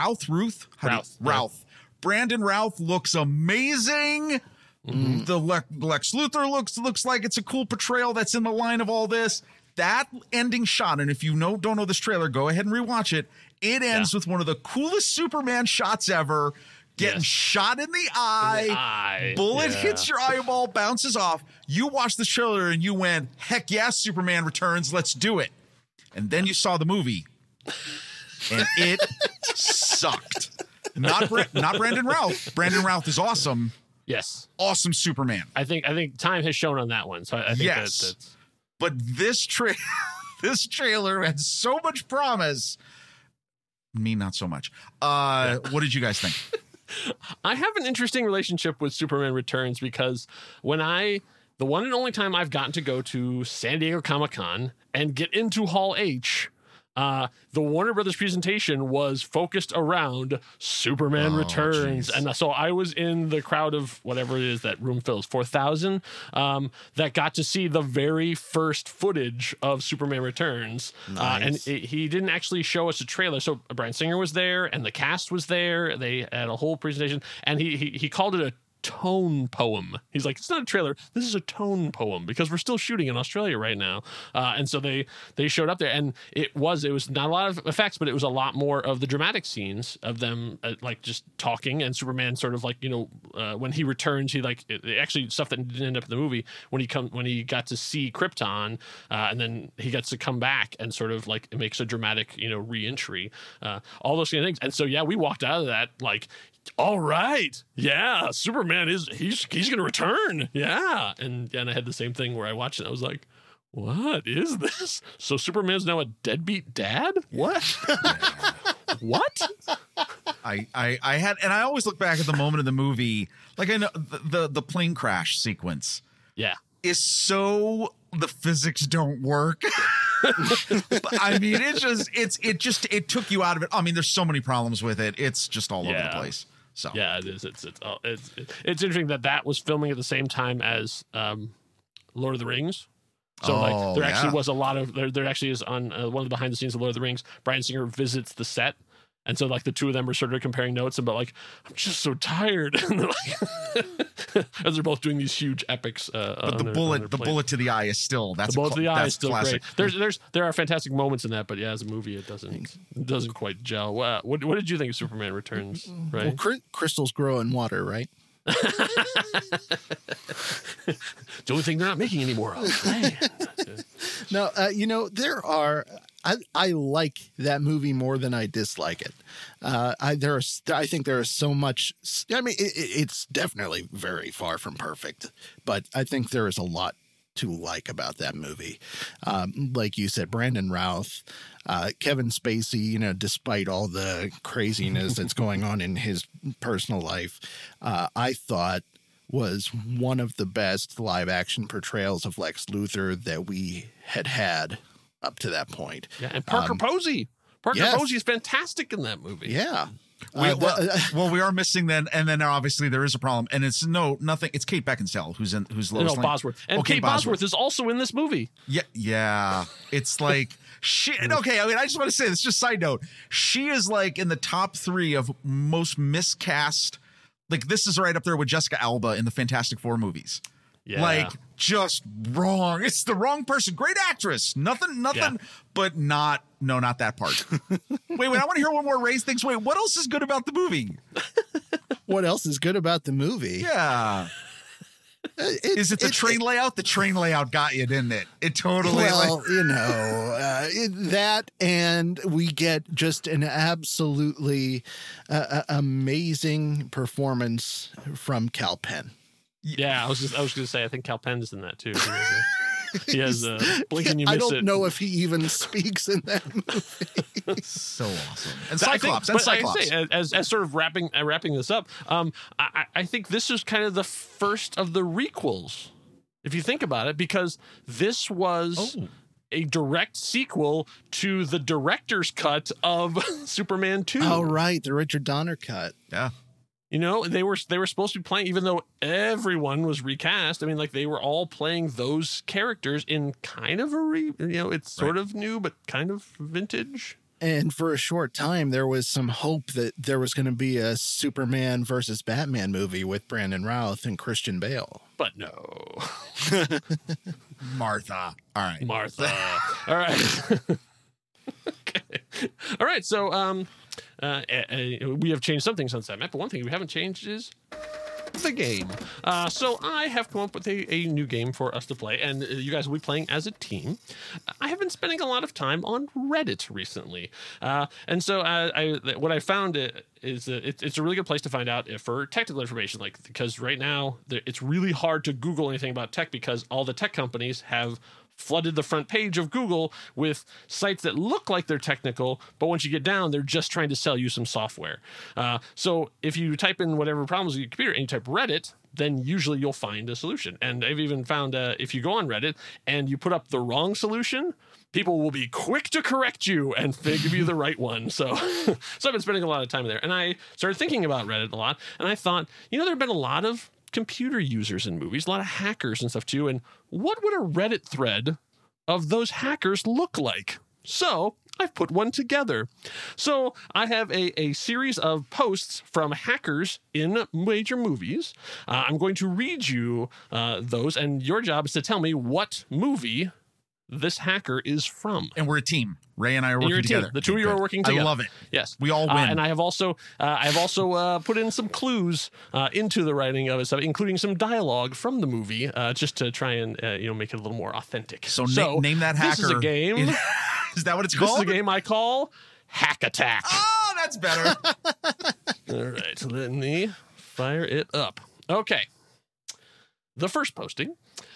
Brandon Routh looks amazing. The Lex Luthor looks like it's a cool portrayal that's in the line of all this. That ending shot, and if you don't know this trailer, go ahead and rewatch it. It ends with one of the coolest Superman shots ever. Getting shot in the eye. Bullet hits your eyeball, bounces off. You watched the trailer and you went, heck yes, Superman Returns, let's do it. And then you saw the movie. And it sucked. Not Brandon Routh. Brandon Routh is awesome. Yes. Awesome Superman. I think time has shown on that one. So I think that's... But this trailer had so much promise. Me, not so much. What did you guys think? I have an interesting relationship with Superman Returns because the one and only time I've gotten to go to San Diego Comic-Con and get into Hall H, the Warner Brothers presentation was focused around Superman Returns. Geez. And so I was in the crowd of whatever it is that room fills, 4,000, that got to see the very first footage of Superman Returns. Nice. And he didn't actually show us a trailer. So Bryan Singer was there and the cast was there. They had a whole presentation and he called it a tone poem. He's like, it's not a trailer, this is a tone poem because we're still shooting in Australia right now. And so they showed up there and it was not a lot of effects, but it was a lot more of the dramatic scenes of them like just talking and Superman sort of like, when he returns, he like actually stuff that didn't end up in the movie when he got to see Krypton and then he gets to come back and sort of like it makes a dramatic, re-entry, all those kind of things. And so, yeah, we walked out of that like, all right. Yeah. Superman Superman he's going to return. Yeah. And I had the same thing where I watched it. I was like, what is this? So Superman's now a deadbeat dad? What? What? I had, and I always look back at the moment of the movie, like I know the plane crash sequence. Yeah. Is so the physics don't work. I mean, it took you out of it. I mean, there's so many problems with it. It's just all over the place. So yeah, it is. It's interesting that was filming at the same time as Lord of the Rings. So there actually was a lot of there actually is on one of the behind the scenes of Lord of the Rings. Bryan Singer visits the set. And so, like, the two of them are sort of comparing notes about, like, I'm just so tired. And they're like, as they're both doing these huge epics. But the bullet to the eye is still the bullet to the eye is still classic. Great. There are fantastic moments in that, but yeah, as a movie, it doesn't quite gel. What did you think of Superman Returns? Right? Well, crystals grow in water, right? The only thing they're not making anymore of. No, there are. I like that movie more than I dislike it. I think there is so much. I mean, it's definitely very far from perfect, but I think there is a lot to like about that movie. Like you said, Brandon Routh, Kevin Spacey, despite all the craziness that's going on in his personal life, I thought was one of the best live action portrayals of Lex Luthor that we had up to that point. Yeah, and Parker Posey. Posey is fantastic in that movie. Yeah. We are missing then, and then obviously there is a problem, and it's nothing. It's Kate Beckinsale who's Lois Lane. Bosworth, and Kate Bosworth is also in this movie. Yeah. It's like she. Okay, I mean, I just want to say this. Just side note, she is like in the top 3 of most miscast. Like, this is right up there with Jessica Alba in the Fantastic Four movies. Yeah. Like, just wrong. It's the wrong person. Great actress. Nothing, but not that part. Wait, I want to hear one more Ray's things. Wait, what else is good about the movie? What else is good about the movie? Yeah. Is it the train layout? The train layout got you, didn't it? It totally. Well, that, and we get just an absolutely amazing performance from Kal Penn. Yeah, I was going to say, I think Kal Penn is in that too. He has blink and you miss it. I don't know if he even speaks in that movie. So awesome. And Cyclops. I say, as sort of wrapping this up, I think this is kind of the first of the requels, if you think about it, because this was a direct sequel to the director's cut of Superman 2. Oh, right. The Richard Donner cut. Yeah. They were supposed to be playing, even though everyone was recast. I mean, like, they were all playing those characters in kind of it's sort of new, but kind of vintage. And for a short time, there was some hope that there was going to be a Superman versus Batman movie with Brandon Routh and Christian Bale. But no. Martha. All right. Martha. All right. Okay. All right. So, we have changed some things since that, Matt, but one thing we haven't changed is the game. So I have come up with a new game for us to play, and you guys will be playing as a team. I have been spending a lot of time on Reddit recently, and so what I found is it's a really good place to find out for technical information, because right now it's really hard to Google anything about tech because all the tech companies have flooded the front page of Google with sites that look like they're technical, but once you get down, they're just trying to sell you some software. So if you type in whatever problems with your computer and you type Reddit, then usually you'll find a solution. And I've even found if you go on Reddit and you put up the wrong solution, people will be quick to correct you and they give you the right one. So I've been spending a lot of time there. And I started thinking about Reddit a lot. And I thought, there have been a lot of computer users in movies, a lot of hackers and stuff too. And what would a Reddit thread of those hackers look like? So I've put one together. So I have a series of posts from hackers in major movies. I'm going to read you those, and your job is to tell me what movie this hacker is from. And we're a team. Ray and I are working together. The two of you are working together. I love it. Yes. We all win. And I have also put in some clues into the writing of it, including some dialogue from the movie, just to try and make it a little more authentic. So name that hacker. This is a game. Is that what it's called? This is a game I call Hack Attack. Oh, that's better. All right. Let me fire it up. Okay. The first posting.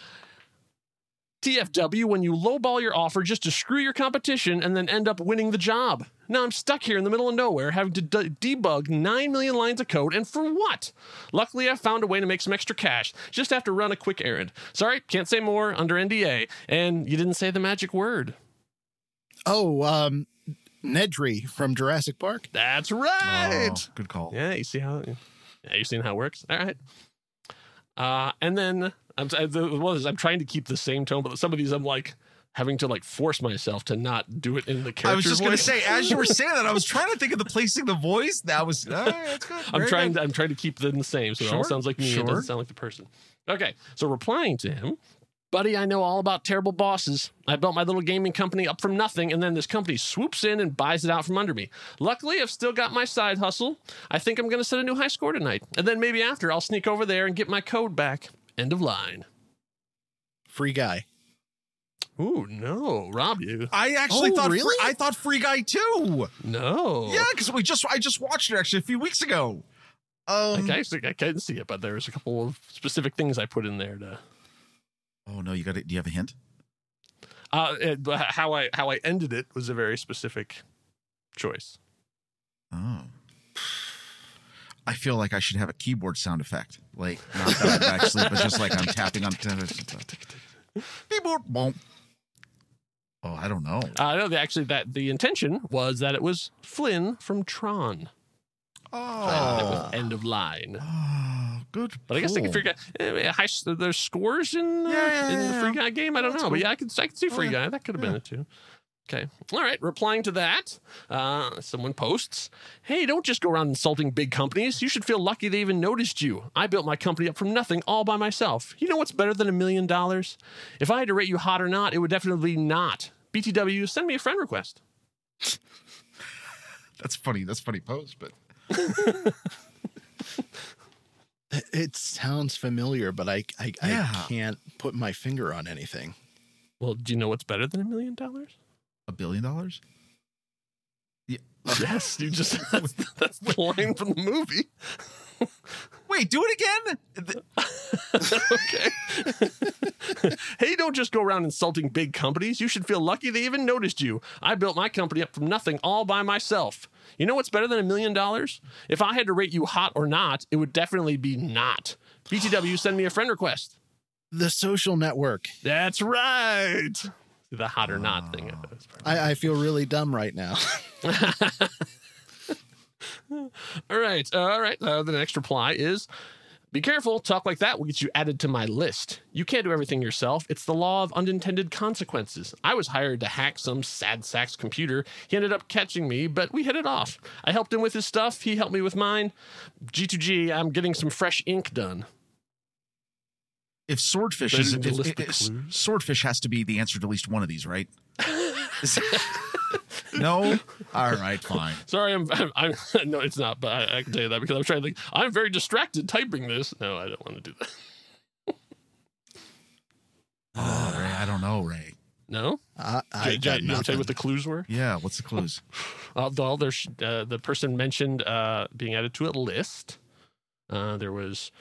TFW when you lowball your offer just to screw your competition and then end up winning the job. Now I'm stuck here in the middle of nowhere having to debug 9 million lines of code, and for what? Luckily, I found a way to make some extra cash. Just have to run a quick errand. Sorry, can't say more, under NDA. And you didn't say the magic word. Oh, Nedry from Jurassic Park. That's right. Oh, good call. Yeah, you see how? Yeah, you seen how it works. All right. And then I'm trying to keep the same tone, but some of these I'm like having to like force myself to not do it in the character I was just going to voice. say, as you were saying that, I was trying to think of the placing the voice. That was that's good. I'm Very good. trying to keep them the same, so it all Sure, sounds like me. It doesn't sound like the person. Okay, so replying to him, buddy, I know all about terrible bosses. I built my little gaming company up from nothing, and then this company swoops in and buys it out from under me. Luckily, I've still got my side hustle. I think I'm going to set a new high score tonight, and then maybe after I'll sneak over there and get my code back. End of line. Free Guy. Ooh, no, Rob, you. I actually thought really? I thought Free Guy too. No. Yeah, because I just watched it actually a few weeks ago. I couldn't see it, but there's a couple of specific things I put in there to. Oh no, you got it. Do you have a hint? How I ended it was a very specific choice. Oh. I feel like I should have a keyboard sound effect. Like, not that I'm actually, but just like I'm tapping on keyboard. Boom. Oh, I don't know. No, actually, that the intention was that it was Flynn from Tron. Oh. It was end of line. Oh, good. But I guess I can figure out there's scores in the Free Guy game. I don't know, but yeah, I could see Free Guy. That could have been it too. Okay. All right. Replying to that, someone posts, hey, don't just go around insulting big companies. You should feel lucky they even noticed you. I built my company up from nothing all by myself. You know what's better than $1 million? If I had to rate you hot or not, it would definitely be not. BTW, send me a friend request. That's funny. That's funny post, but. It sounds familiar, but I can't put my finger on anything. Well, do you know what's better than $1 million? $1 billion? Yeah. Yes, you just that's the line from the movie. Wait, do it again? Okay. Hey, don't just go around insulting big companies. You should feel lucky they even noticed you. I built my company up from nothing all by myself. You know what's better than $1 million? If I had to rate you hot or not, it would definitely be not. BTW, send me a friend request. The Social Network. That's right. The hot or not thing. I feel really dumb right now. All right. The next reply is, be careful. Talk like that will get you added to my list. You can't do everything yourself. It's the law of unintended consequences. I was hired to hack some sad sack's computer. He ended up catching me, but we hit it off. I helped him with his stuff. He helped me with mine. G2G, I'm getting some fresh ink done. If Swordfish Swordfish has to be the answer to at least one of these, right? No? All right, fine. Sorry, I'm no, it's not, but I can tell you that because I'm trying to think. I'm very distracted typing this. No, I don't want to do that. Oh, Ray, I don't know, Ray. No? I Jay, you want to tell you what the clues were? Yeah, what's the clues? Well, there's the person mentioned being added to a list. There was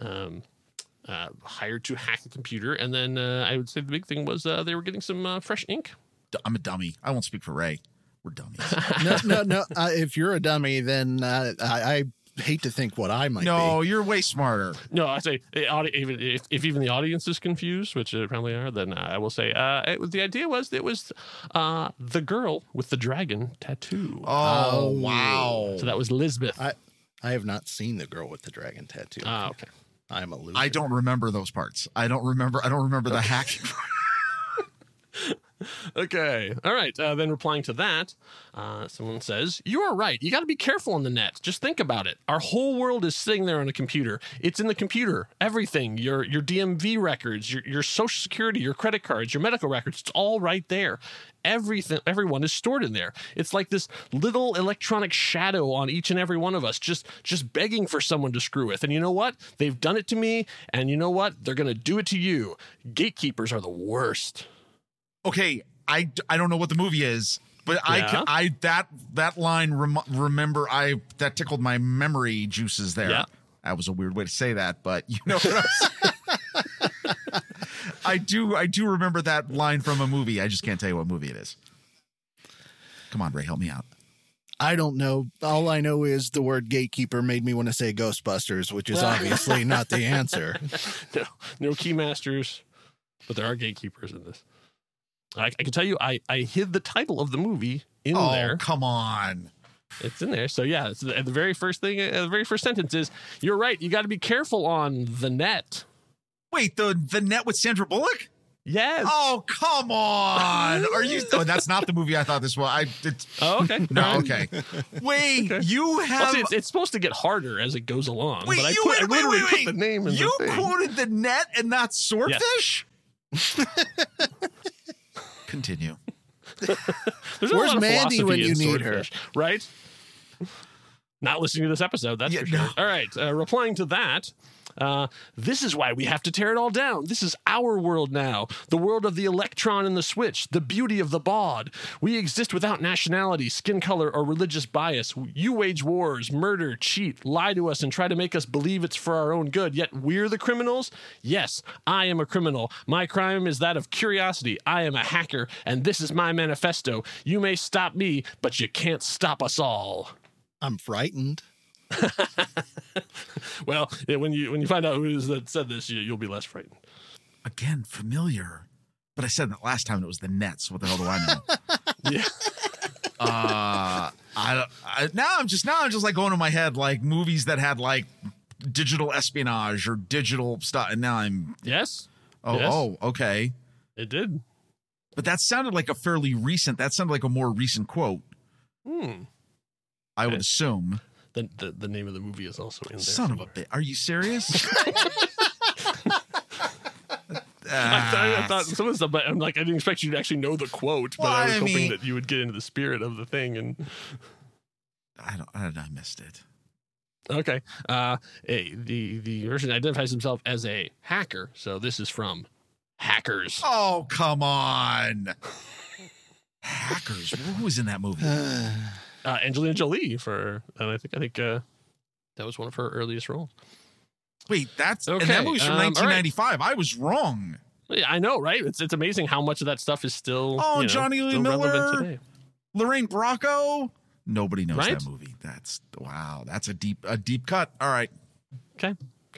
hired to hack a computer, and then I would say the big thing was they were getting some fresh ink. I'm a dummy. I won't speak for Ray. We're dummies. No. If you're a dummy, then I hate to think what I might be. No, you're way smarter. No, I say even if even the audience is confused, which they probably are, then I will say the idea was it was the girl with the dragon tattoo. Oh, wow! So that was Lisbeth. I have not seen the girl with the dragon tattoo. Ah, okay. I'm a loser. I don't remember those parts. I don't remember the hacking part. Okay. All right. Then replying to that, someone says, you are right. You got to be careful on the net. Just think about it. Our whole world is sitting there on a computer. It's in the computer. Everything, your DMV records, your social security, your credit cards, your medical records, it's all right there. Everyone is stored in there. It's like this little electronic shadow on each and every one of us, just begging for someone to screw with. And you know what? They've done it to me. And you know what? They're going to do it to you. Gatekeepers are the worst. Okay, I don't know what the movie is, but that line remember that tickled my memory juices there. Yeah. That was a weird way to say that, but you know what I do remember that line from a movie. I just can't tell you what movie it is. Come on, Ray, help me out. I don't know. All I know is the word gatekeeper made me want to say Ghostbusters, which is obviously not the answer. No Keymasters, but there are gatekeepers in this. I can tell you, I hid the title of the movie in there. Oh, come on. It's in there. So, yeah, it's the very first thing, the very first sentence is, you're right, you got to be careful on the net. Wait, the net with Sandra Bullock? Yes. Oh, come on. Are you? Oh, that's not the movie I thought this was. Okay. No, okay. Wait, you have. Well, see, it's supposed to get harder as it goes along. Wait, but I literally put the name in you the thing. quoted the net and not Swordfish? Yes. Continue. Where's Mandy when you need her? Right? Not listening to this episode, that's for sure. No. All right, replying to that. This is why we have to tear it all down. This is our world now. The world of the electron and the switch. The beauty of the baud. We exist without nationality, skin color, or religious bias. You wage wars, murder, cheat, lie to us, and try to make us believe it's for our own good. Yet we're the criminals? Yes, I am a criminal. My crime is that of curiosity. I am a hacker, and this is my manifesto. You may stop me, but you can't stop us all. I'm frightened. Well, when you find out who it is that said this, you'll be less frightened. Again, familiar. But I said that last time it was the Nets. What the hell do I know? Yeah. Now I'm just like going to my head like movies that had like digital espionage or digital stuff, and now I'm yes. Oh, okay. It did. But that sounded like a fairly recent. That sounded like a more recent quote. I would assume. The name of the movie is also in there. Son of a bitch. Are you serious? I thought some of the stuff, but I'm like, I didn't expect you to actually know the quote, but I was hoping that you would get into the spirit of the thing. And I missed it. Okay. The version identifies himself as a hacker. So this is from Hackers. Oh, come on. Hackers. Who was in that movie? Angelina Jolie and I think that was one of her earliest roles. Wait, that's okay. And that movie's from 1995. Right. I was wrong. Yeah, I know, right? It's amazing how much of that stuff is still Johnny Lee Miller, today. Lorraine Bracco. Nobody knows right? that movie. That's a deep cut. All right. Okay.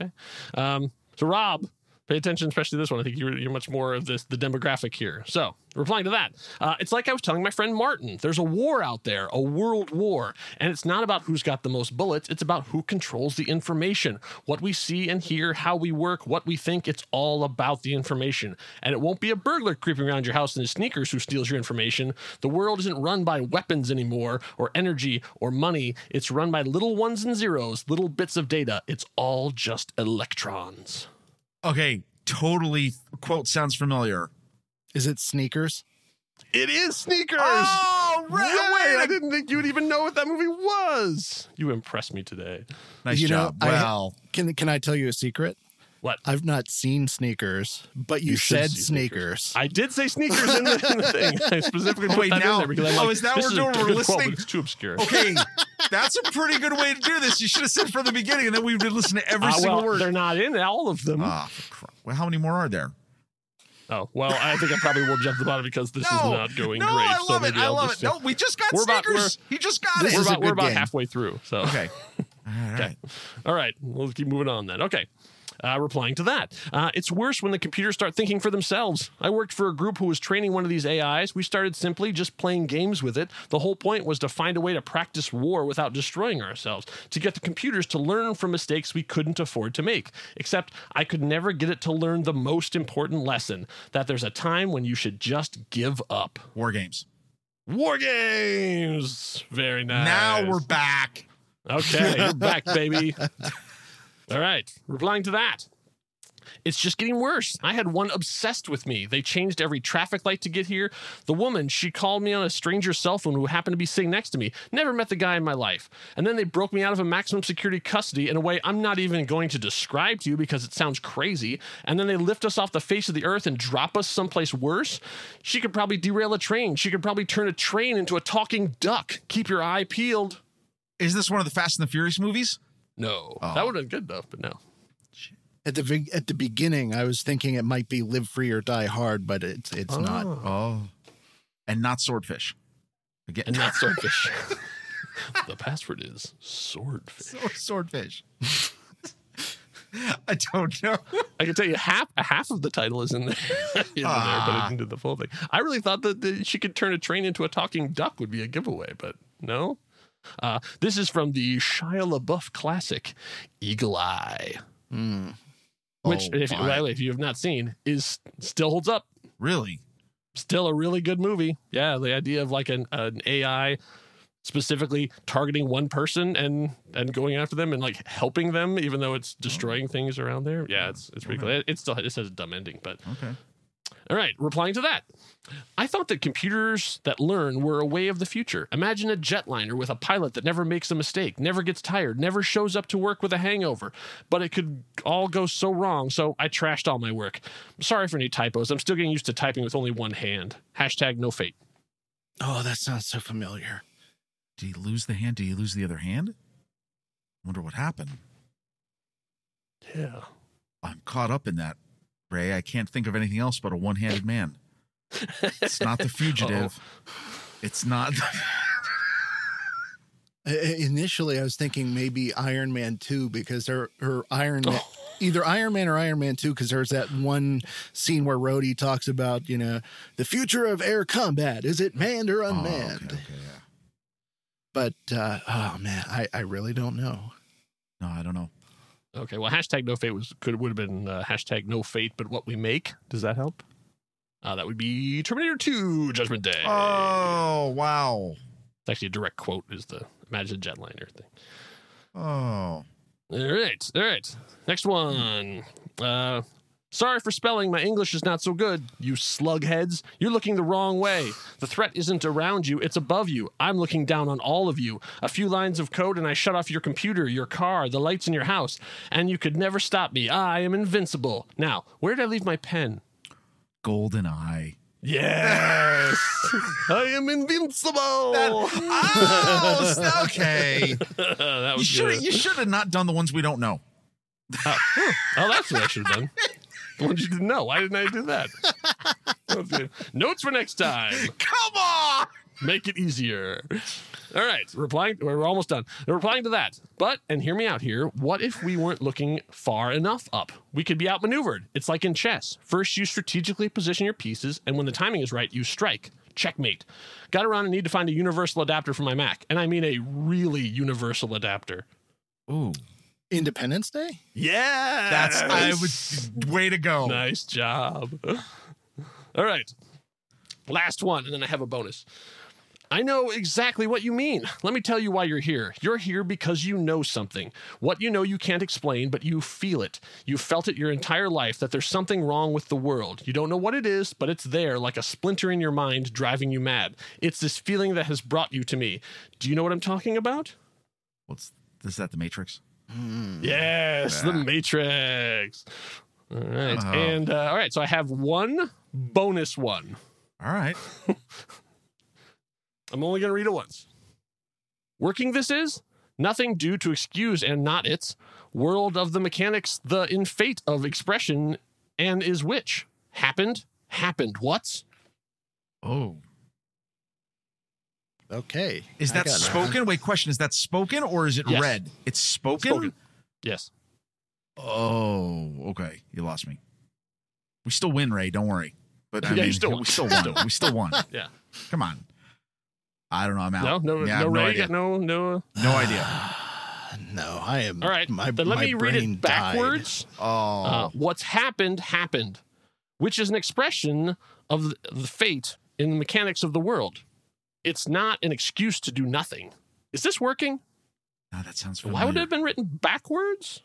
So Rob, pay attention, especially this one. I think you're much more of the demographic here. So, replying to that, it's like I was telling my friend Martin. There's a war out there, a world war, and it's not about who's got the most bullets. It's about who controls the information, what we see and hear, how we work, what we think. It's all about the information. And it won't be a burglar creeping around your house in his sneakers who steals your information. The world isn't run by weapons anymore, or energy, or money. It's run by little ones and zeros, little bits of data. It's all just electrons. Okay, totally. Quote sounds familiar. Is it Sneakers? It is Sneakers. Oh, right. I didn't think you would even know what that movie was. You impressed me today. Nice job. Well, can I tell you a secret? What? I've not seen Sneakers, but you said Sneakers. I did say Sneakers in the thing. I specifically put that in there because I'm like, is that what we're listening? Quote, it's too obscure. Okay, that's a pretty good way to do this. You should have said from the beginning, and then we would listen to every single word. They're not in all of them. Well, how many more are there? Oh, well, I think I probably will jump the bottom because this is not going great. I love it. I love it. No, we just got Sneakers. He just got it. We're about halfway through. So okay. All right. We'll keep moving on then. Okay. Replying to that, it's worse when the computers start thinking for themselves. I worked for a group who was training one of these AIs. We started simply just playing games with it. The whole point was to find a way to practice war without destroying ourselves, to get the computers to learn from mistakes we couldn't afford to make. Except I could never get it to learn the most important lesson, that there's a time when you should just give up. War games. War games. Very nice. Now we're back. Okay, you're back, baby. All right, replying to that. It's just getting worse. I had one obsessed with me. They changed every traffic light to get here. The woman, she called me on a stranger's cell phone who happened to be sitting next to me. Never met the guy in my life. And then they broke me out of a maximum security custody in a way I'm not even going to describe to you because it sounds crazy. And then they lift us off the face of the earth and drop us someplace worse. She could probably derail a train. She could probably turn a train into a talking duck. Keep your eye peeled. Is this one of the Fast and the Furious movies? No, Oh. that would have been good enough, but no. At the beginning, I was thinking it might be Live Free or Die Hard, but it's not. Oh. And not Swordfish. Again. And not Swordfish. The password is Swordfish. Swordfish. I don't know. I can tell you half of the title is in there, but I didn't do the full thing. I really thought that she could turn a train into a talking duck would be a giveaway, but no. This is from the Shia LaBeouf classic, Eagle Eye. Which, if you have not seen, is still holds up. Really? Still a really good movie. Yeah, the idea of like an AI specifically targeting one person and going after them and like helping them, even though it's destroying things around there. Yeah, it's pretty cool. It has a dumb ending, but okay. All right, replying to that. I thought that computers that learn were a way of the future. Imagine a jetliner with a pilot that never makes a mistake, never gets tired, never shows up to work with a hangover. But it could all go so wrong, so I trashed all my work. Sorry for any typos. I'm still getting used to typing with only one hand. # no fate. Oh, that sounds so familiar. Did he lose the hand? Did he lose the other hand? Wonder what happened. Yeah. I'm caught up in that, Ray. I can't think of anything else but a one-handed man. It's not The Fugitive. It's not. Initially, I was thinking maybe Iron Man 2 because her Iron Man, either Iron Man or Iron Man 2, because there's that one scene where Rhodey talks about, the future of air combat. Is it manned or unmanned? Okay, yeah. But, oh man, I really don't know. No, I don't know. Okay, well, # no fate would have been # no fate, but what we make. Does that help? That would be Terminator 2 Judgment Day. Oh, wow. It's actually a direct quote, is the Imagine Jetliner thing. Oh. All right. Next one. Sorry for spelling. My English is not so good. You slugheads. You're looking the wrong way. The threat isn't around you. It's above you. I'm looking down on all of you. A few lines of code and I shut off your computer, your car, the lights in your house. And you could never stop me. I am invincible. Now, where did I leave my pen? GoldenEye. Yes. I am invincible. Okay. That was good. You should have not done the ones we don't know. Oh, that's what I should have done. The ones you didn't know. Why didn't I do that? Okay. Notes for next time. Come on. Make it easier. All right. We're almost done. Replying to that. But, and hear me out here, what if we weren't looking far enough up? We could be outmaneuvered. It's like in chess. First, you strategically position your pieces, and when the timing is right, you strike. Checkmate. Got around and need to find a universal adapter for my Mac. And I mean a really universal adapter. Ooh. Independence Day? Yeah. Way to go. Nice job. All right. Last one, and then I have a bonus. I know exactly what you mean. Let me tell you why you're here. You're here because you know something. What you know you can't explain, but you feel it. You've felt it your entire life that there's something wrong with the world. You don't know what it is, but it's there like a splinter in your mind driving you mad. It's this feeling that has brought you to me. Do you know what I'm talking about? Is that The Matrix? Yes, The Matrix. All right. And all right, so I have one bonus one. All right. I'm only going to read it once. Working this is nothing due to excuse and not its world of the mechanics, the in fate of expression and is which happened what's Oh. Okay. Is that spoken? Wait, question. Is that spoken or is it read? It's spoken? Yes. Oh, okay. You lost me. We still win, Ray. Don't worry. But you still won. We still won. We still won. Yeah. Come on. I don't know. I'm out. No, Ray. Got no idea. No, I am. All right. Then let me read it backwards. What's happened, which is an expression of the fate in the mechanics of the world. It's not an excuse to do nothing. Is this working? No, that sounds familiar. Why would it have been written backwards?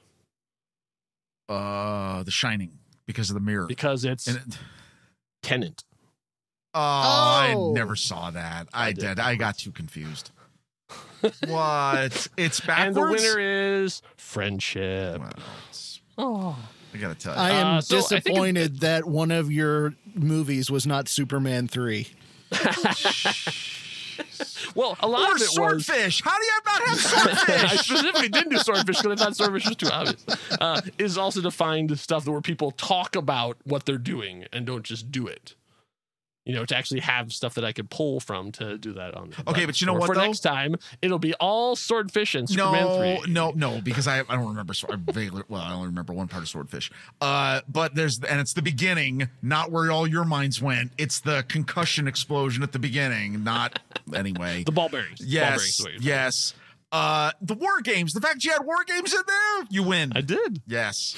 The Shining, because of the mirror. Because it's Tenet. I never saw that. I did. I got too confused. What? It's backwards? And the winner is friendship. Well, I gotta tell you. I am disappointed that one of your movies was not Superman 3. Well, a lot Or of it swordfish. How do you not have swordfish? I specifically didn't do swordfish because I thought swordfish was too obvious. Is also to find stuff where people talk about what they're doing and don't just do it. You know, to actually have stuff that I could pull from to do that on. Okay, but you know what, for though? next time, it'll be all swordfish and Superman 3. No, because I don't remember. I only remember one part of swordfish. But it's the beginning, not where all your minds went. It's the concussion explosion at the beginning, not anyway. The ball bearings. Yes, yes. The war games. The fact you had war games in there, you win. I did. Yes.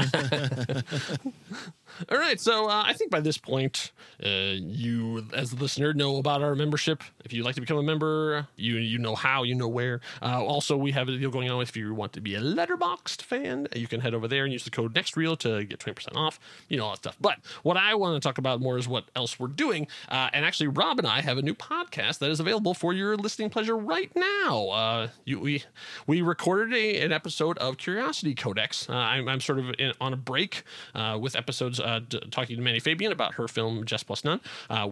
All right, so I think by this point, you, as the listener, know about our membership. If you'd like to become a member, you know how, you know where. Also, we have a deal going on if you want to be a Letterboxd fan. You can head over there and use the code NEXTREEL to get 20% off, all that stuff. But what I want to talk about more is what else we're doing. And actually, Rob and I have a new podcast that is available for your listening pleasure right now. We recorded an episode of Curiosity Codex. I'm sort of on a break with episodes talking to Manny Fabian about her film Jess Plus None.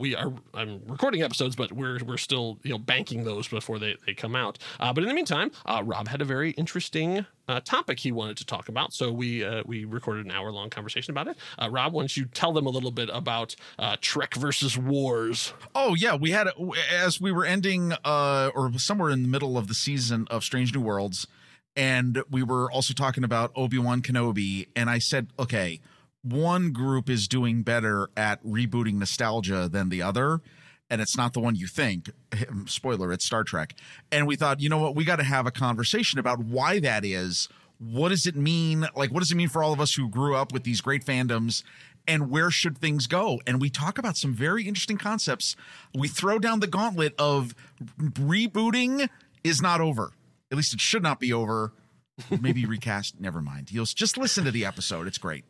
I'm recording episodes, but we're still banking those before they come out. But in the meantime, Rob had a very interesting topic he wanted to talk about, so we recorded an hour-long conversation about it. Rob, why don't you tell them a little bit about Trek versus Wars? Oh yeah, we had as we were ending or somewhere in the middle of the season of Strange New Worlds, and we were also talking about Obi-Wan Kenobi, and I said, okay, one group is doing better at rebooting nostalgia than the other, and it's not the one you think. Spoiler, it's Star Trek. And we thought, you know what, we got to have a conversation about why that is. What does it mean? Like, what does it mean for all of us who grew up with these great fandoms, and where should things go? And we talk about some very interesting concepts. We throw down the gauntlet of rebooting is not over. At least it should not be over. Maybe recast. Never mind. You'll just listen to the episode. It's great.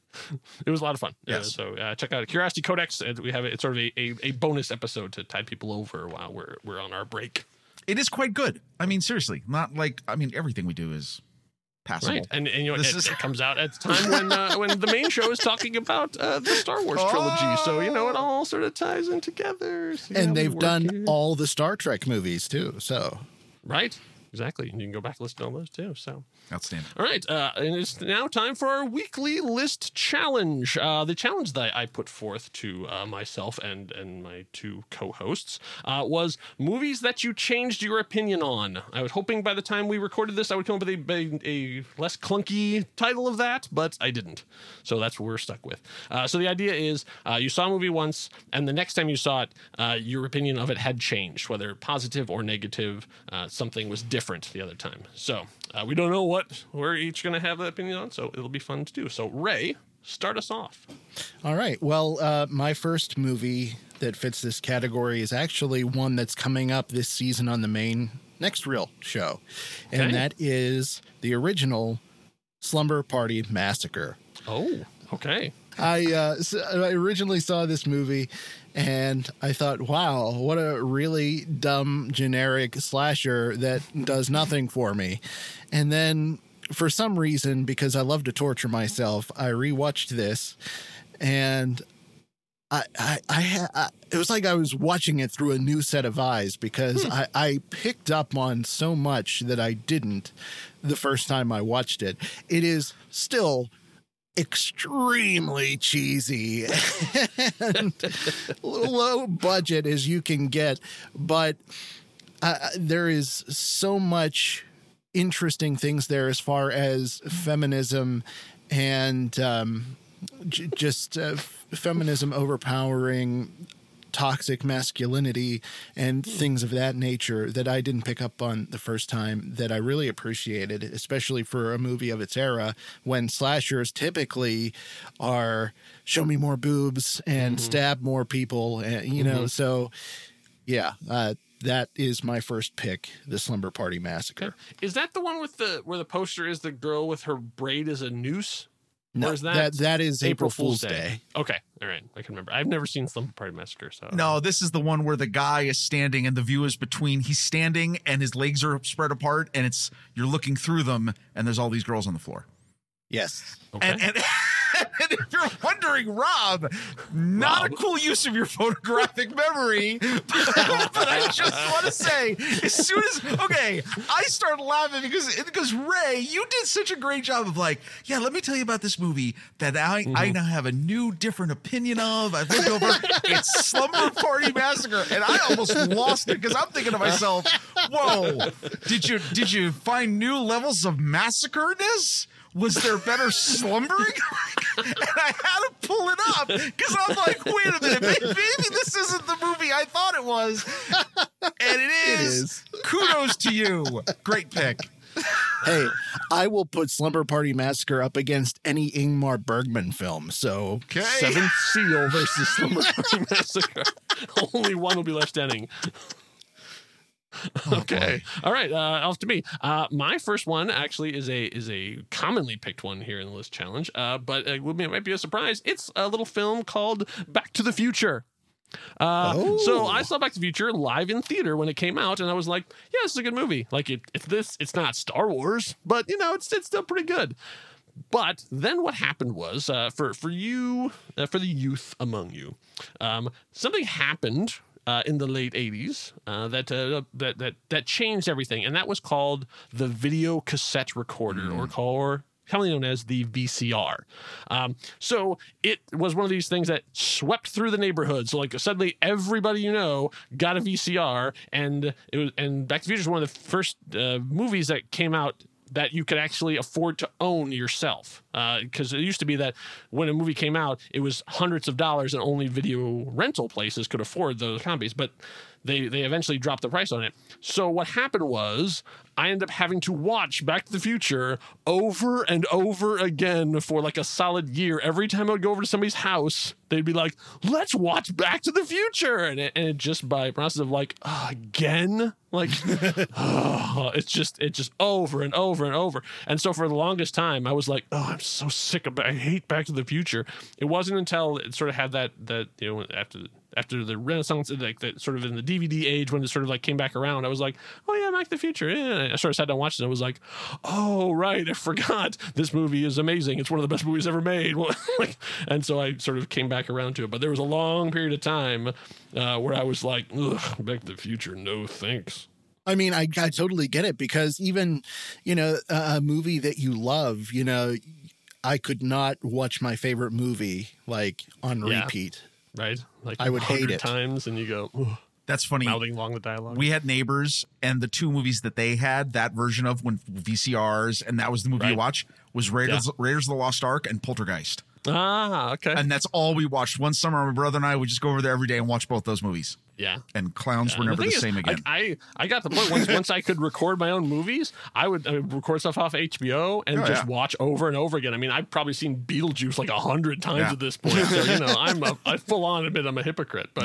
It was a lot of fun. Yes. So check out Curiosity Codex. We have it's sort of a bonus episode to tide people over while we're on our break. It is quite good. I mean, seriously, not like, everything we do is passable. Right. And it comes out at the time when the main show is talking about the Star Wars trilogy. So, it all sort of ties in together. And they've done all the Star Trek movies too. So, right. Exactly. And you can go back and listen to all those too. So outstanding. All right. And it's now time for our weekly list challenge. The challenge that I put forth to myself and my two co-hosts was movies that you changed your opinion on. I was hoping by the time we recorded this, I would come up with a less clunky title of that, but I didn't. So that's what we're stuck with. So the idea is you saw a movie once, and the next time you saw it, your opinion of it had changed, whether positive or negative. Something was different the other time. So we don't know what we're each going to have that opinion on, so it'll be fun to do. So Ray, start us off. All right. Well, my first movie that fits this category is actually one that's coming up this season on the main Next Reel show. Okay. And that is the original Slumber Party Massacre. Oh, okay. I originally saw this movie and I thought, wow, what a really dumb generic slasher that does nothing for me. And then for some reason, because I love to torture myself, I rewatched this and it was like I was watching it through a new set of eyes because I picked up on so much that I didn't the first time I watched it. It is still extremely cheesy and low budget as you can get, but there is so much interesting things there as far as feminism and feminism overpowering toxic masculinity and things of that nature that I didn't pick up on the first time that I really appreciated, especially for a movie of its era when slashers typically are show me more boobs and stab more people, and, so yeah, that is my first pick, the Slumber Party Massacre. Okay. Is that the one with where the poster is the girl with her braid as a noose? No, that is April Fool's Day. Okay, all right, I can remember. I've never seen Slumber Party Massacre, so no. This is the one where the guy is standing and the view is between. He's standing and his legs are spread apart, and you're looking through them, and there's all these girls on the floor. Yes, okay. and And if you're wondering, Rob, not a cool use of your photographic memory, but I just want to say, as soon as, I started laughing because Ray, you did such a great job of like, yeah, let me tell you about this movie that I now have a new, different opinion of. I've looked over, it's Slumber Party Massacre, and I almost lost it because I'm thinking to myself, whoa, did you find new levels of massacreness? Was there better slumbering? And I had to pull it up because I'm like, wait a minute, maybe this isn't the movie I thought it was. And it is. Kudos to you. Great pick. Hey, I will put Slumber Party Massacre up against any Ingmar Bergman film. So, Seventh Seal versus Slumber Party Massacre. Only one will be left standing. Okay. All right. Off to me. My first one actually is a commonly picked one here in the list challenge. But it might be a surprise. It's a little film called Back to the Future. So I saw Back to the Future live in theater when it came out, and I was like, yeah, this is a good movie. Like it's not Star Wars, but it's still pretty good. But then what happened was, for the youth among you, something happened in the late 80s that changed everything, and that was called the video cassette recorder, or commonly known as the VCR. So it was one of these things that swept through the neighborhood. So like suddenly everybody got a VCR, and Back to the Future is one of the first movies that came out that you could actually afford to own yourself. Because it used to be that when a movie came out, it was hundreds of dollars and only video rental places could afford those copies. But they eventually dropped the price on it. So what happened was I ended up having to watch Back to the Future over and over again for like a solid year. Every time I would go over to somebody's house, they'd be like, let's watch Back to the Future. And it just by process of like, again? Like, it's just over and over and over. And so for the longest time, I was like, I'm so sick of I hate Back to the Future. It wasn't until it sort of had that after the Renaissance, like that sort of in the DVD age when it sort of like came back around, I was like, oh yeah, Back to the Future. Yeah. I sort of sat down and watched it. And I was like, oh right, I forgot this movie is amazing. It's one of the best movies ever made. And so I sort of came back around to it. But there was a long period of time where I was like, ugh, Back to the Future, no thanks. I mean, I totally get it because even, a movie that you love, I could not watch my favorite movie like on repeat. Right? Like I would hate it times, and you go, ugh. That's funny. Mouthing along the dialogue. We had neighbors, and the two movies that they had, that version of when VCRs, and that was the movie you watch, was Raiders of the Lost Ark and Poltergeist. Ah, okay. And that's all we watched. One summer, my brother and I would just go over there every day and watch both those movies. Yeah. And clowns were never the same again. I got the point once I could record my own movies, I would record stuff off HBO and just watch over and over again. I mean, I've probably seen Beetlejuice like 100 times at this point. So, I full on admit I'm a hypocrite. But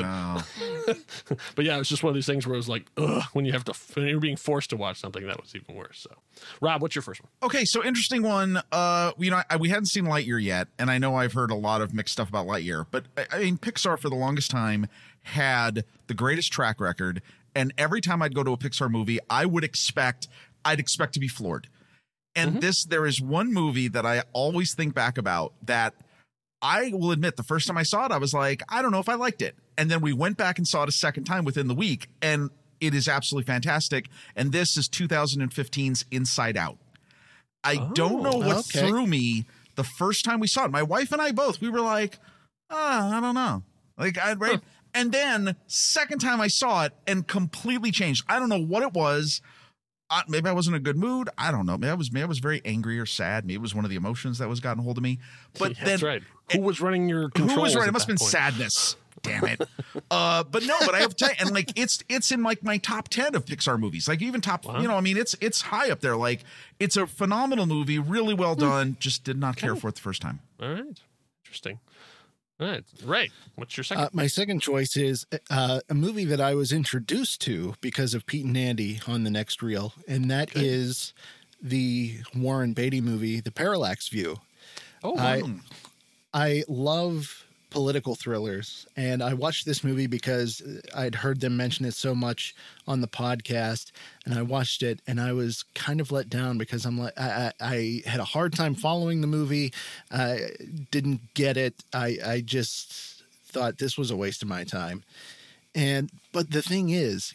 but yeah, it was just one of these things where it was like, ugh, when you're being forced to watch something, that was even worse. So, Rob, what's your first one? Okay, so interesting one. We hadn't seen Lightyear yet, and I know I've heard a lot of mixed stuff about Lightyear, but I mean, Pixar for the longest time had the greatest track record, and every time I'd go to a Pixar movie, I'd expect to be floored. And there is one movie that I always think back about that I will admit the first time I saw it, I was like, I don't know if I liked it. And then we went back and saw it a second time within the week, and it is absolutely fantastic. And this is 2015's Inside Out. I don't know what threw me the first time we saw it. My wife and I both, we were like, I don't know. Like, right? And then second time I saw it and completely changed. I don't know what it was. Maybe I wasn't in a good mood. I don't know. Maybe I was very angry or sad. Maybe it was one of the emotions that was gotten hold of me. But that's right. Who was running your controls? Who was running? It must have been sadness. Damn it. But I have to tell you, and like it's in like my top 10 of Pixar movies. Like even top, I mean, it's high up there. Like it's a phenomenal movie, really well done. Just did not care for it the first time. All right. Interesting. All right. Ray, what's your second? My second choice is a movie that I was introduced to because of Pete and Andy on The Next Reel, and that is the Warren Beatty movie, The Parallax View. Oh, I love political thrillers, and I watched this movie because I'd heard them mention it so much on the podcast, and I watched it, and I was kind of let down because I'm like, I had a hard time following the movie. I didn't get it. I just thought this was a waste of my time. But the thing is,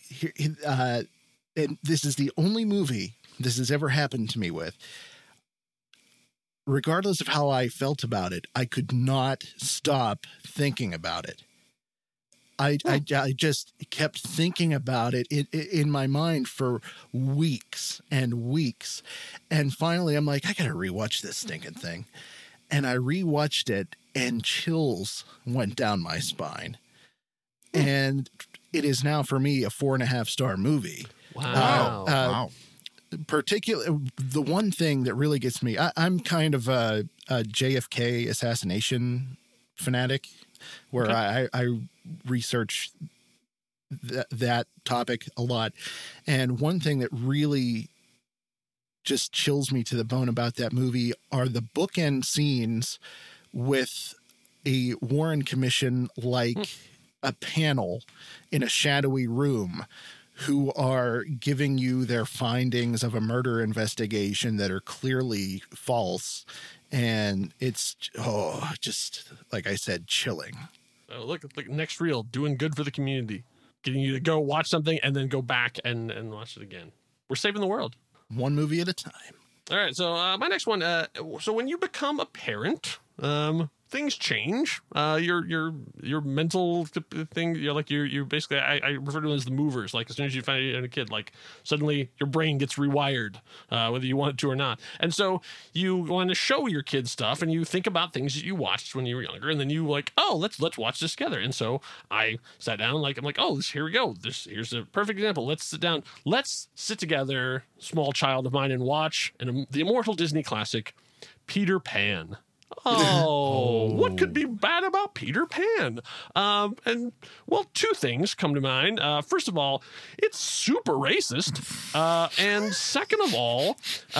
and this is the only movie this has ever happened to me with. Regardless of how I felt about it, I could not stop thinking about it. I just kept thinking about it in my mind for weeks and weeks. And finally, I'm like, I got to rewatch this stinking thing. And I rewatched it, and chills went down my spine. And it is now, for me, a 4.5-star movie. Wow. Wow. Particularly, the one thing that really gets me, I'm kind of a JFK assassination fanatic, where I research that topic a lot. And one thing that really just chills me to the bone about that movie are the bookend scenes with a Warren Commission like a panel in a shadowy room who are giving you their findings of a murder investigation that are clearly false. And it's, just like I said, chilling. Look, Next Reel, doing good for the community, getting you to go watch something and then go back and watch it again. We're saving the world. One movie at a time. All right, so my next one. So when you become a parent, things change. Your mental thing. You're basically. I refer to them as the movers. Like as soon as you find a kid, like suddenly your brain gets rewired, whether you want it to or not. And so you want to show your kids stuff, and you think about things that you watched when you were younger, and then you like, oh, let's watch this together. And so I sat down, I'm like, oh, here we go. Here's a perfect example. Let's sit down. Let's sit together, small child of mine, and watch the immortal Disney classic, Peter Pan. Oh, what could be bad about Peter Pan? And well, two things come to mind. First of all, it's super racist. And second of all,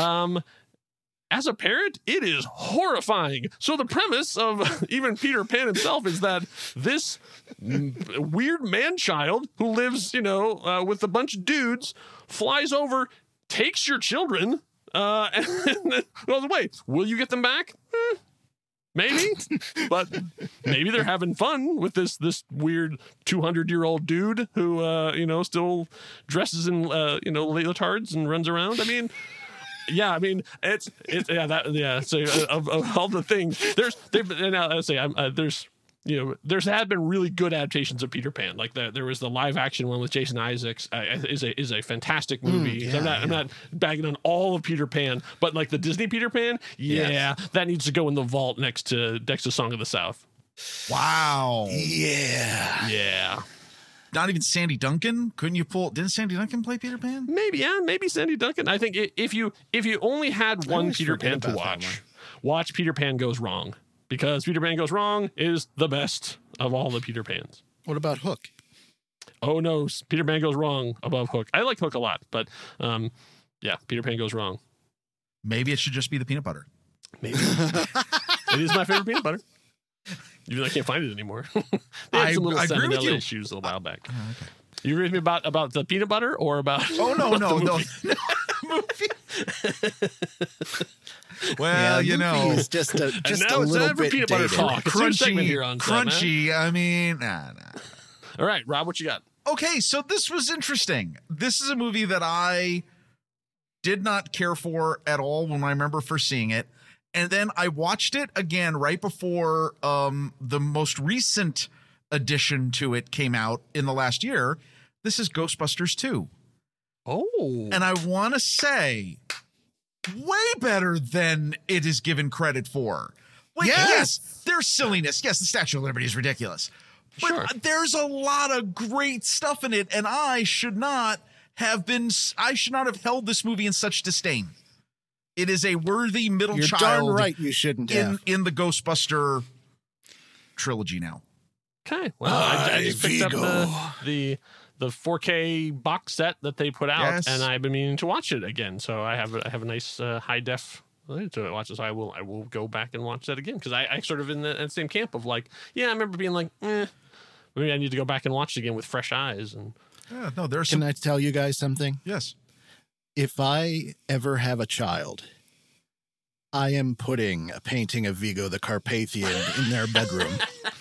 as a parent, it is horrifying. So the premise of even Peter Pan himself is that this weird man-child who lives, with a bunch of dudes, flies over, takes your children, and then goes away. Will you get them back? Maybe, but maybe they're having fun with this weird 200-year-old dude who still dresses in leotards and runs around. So of all the things, there have been really good adaptations of Peter Pan. Like there was the live action one with Jason Isaacs is a fantastic movie. I'm not bagging on all of Peter Pan, but like the Disney Peter Pan, that needs to go in the vault next to Song of the South. Wow. Yeah. Not even Sandy Duncan? Didn't Sandy Duncan play Peter Pan? Maybe Sandy Duncan. I think if you only had one Peter Pan to watch Peter Pan Goes Wrong. Because Peter Pan Goes Wrong is the best of all the Peter Pans. What about Hook? Oh, no. Peter Pan Goes Wrong above Hook. I like Hook a lot, but Peter Pan Goes Wrong. Maybe it should just be the peanut butter. Maybe. It is my favorite peanut butter. Even though I can't find it anymore. They had some little salmonella issues a while back. Okay. You agree with me about the peanut butter or about... Oh, no. Well, it's just a little bit peanut butter talk. Crunchy here on crunchy. I mean, nah. All right, Rob, what you got? Okay, so this was interesting. This is a movie that I did not care for at all when I remember first seeing it. And then I watched it again right before the most recent addition to it came out in the last year. This is Ghostbusters 2. Oh. And I want to say, way better than it is given credit for. Yes, there's silliness. Yes, the Statue of Liberty is ridiculous. But there's a lot of great stuff in it, and I should not have held this movie in such disdain. It is a worthy middle You're child. Darn right, you shouldn't in the Ghostbuster trilogy now. Okay, well, I just picked up the 4K box set that they put out, and I've been meaning to watch it again. So I have a nice high def to watch this. I will go back and watch that again because I sort of in the same camp of like, yeah, I remember being like, maybe I need to go back and watch it again with fresh eyes. And yeah, no, there's. Can I tell you guys something? Yes. If I ever have a child, I am putting a painting of Vigo the Carpathian in their bedroom.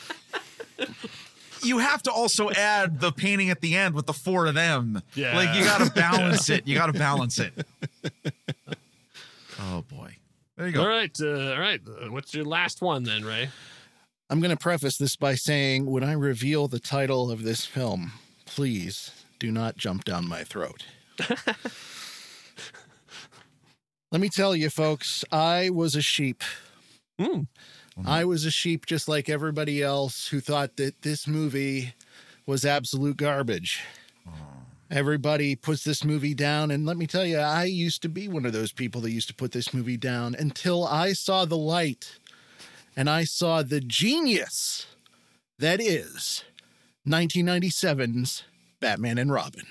You have to also add the painting at the end with the four of them. Yeah. Like, you got to balance it. You got to balance it. Oh, boy. There you go. All right. What's your last one then, Ray? I'm going to preface this by saying when I reveal the title of this film, please do not jump down my throat. Let me tell you, folks, I was a sheep. I was a sheep just like everybody else who thought that this movie was absolute garbage. Everybody puts this movie down, and let me tell you, I used to be one of those people that used to put this movie down until I saw the light and I saw the genius that is 1997's Batman and Robin.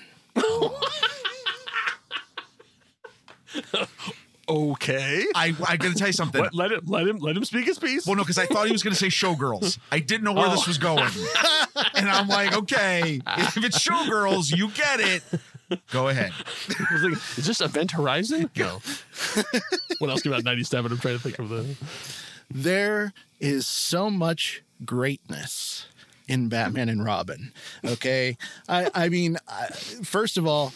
Okay. I got to tell you something. Let him speak his piece. Well, no, because I thought he was going to say Showgirls. I didn't know where this was going. And I'm like, okay, if it's Showgirls, you get it. Go ahead. I was like, is this Event Horizon? No. What else came out in 97? I'm trying to think of the... There is so much greatness in Batman and Robin. Okay. I mean, first of all,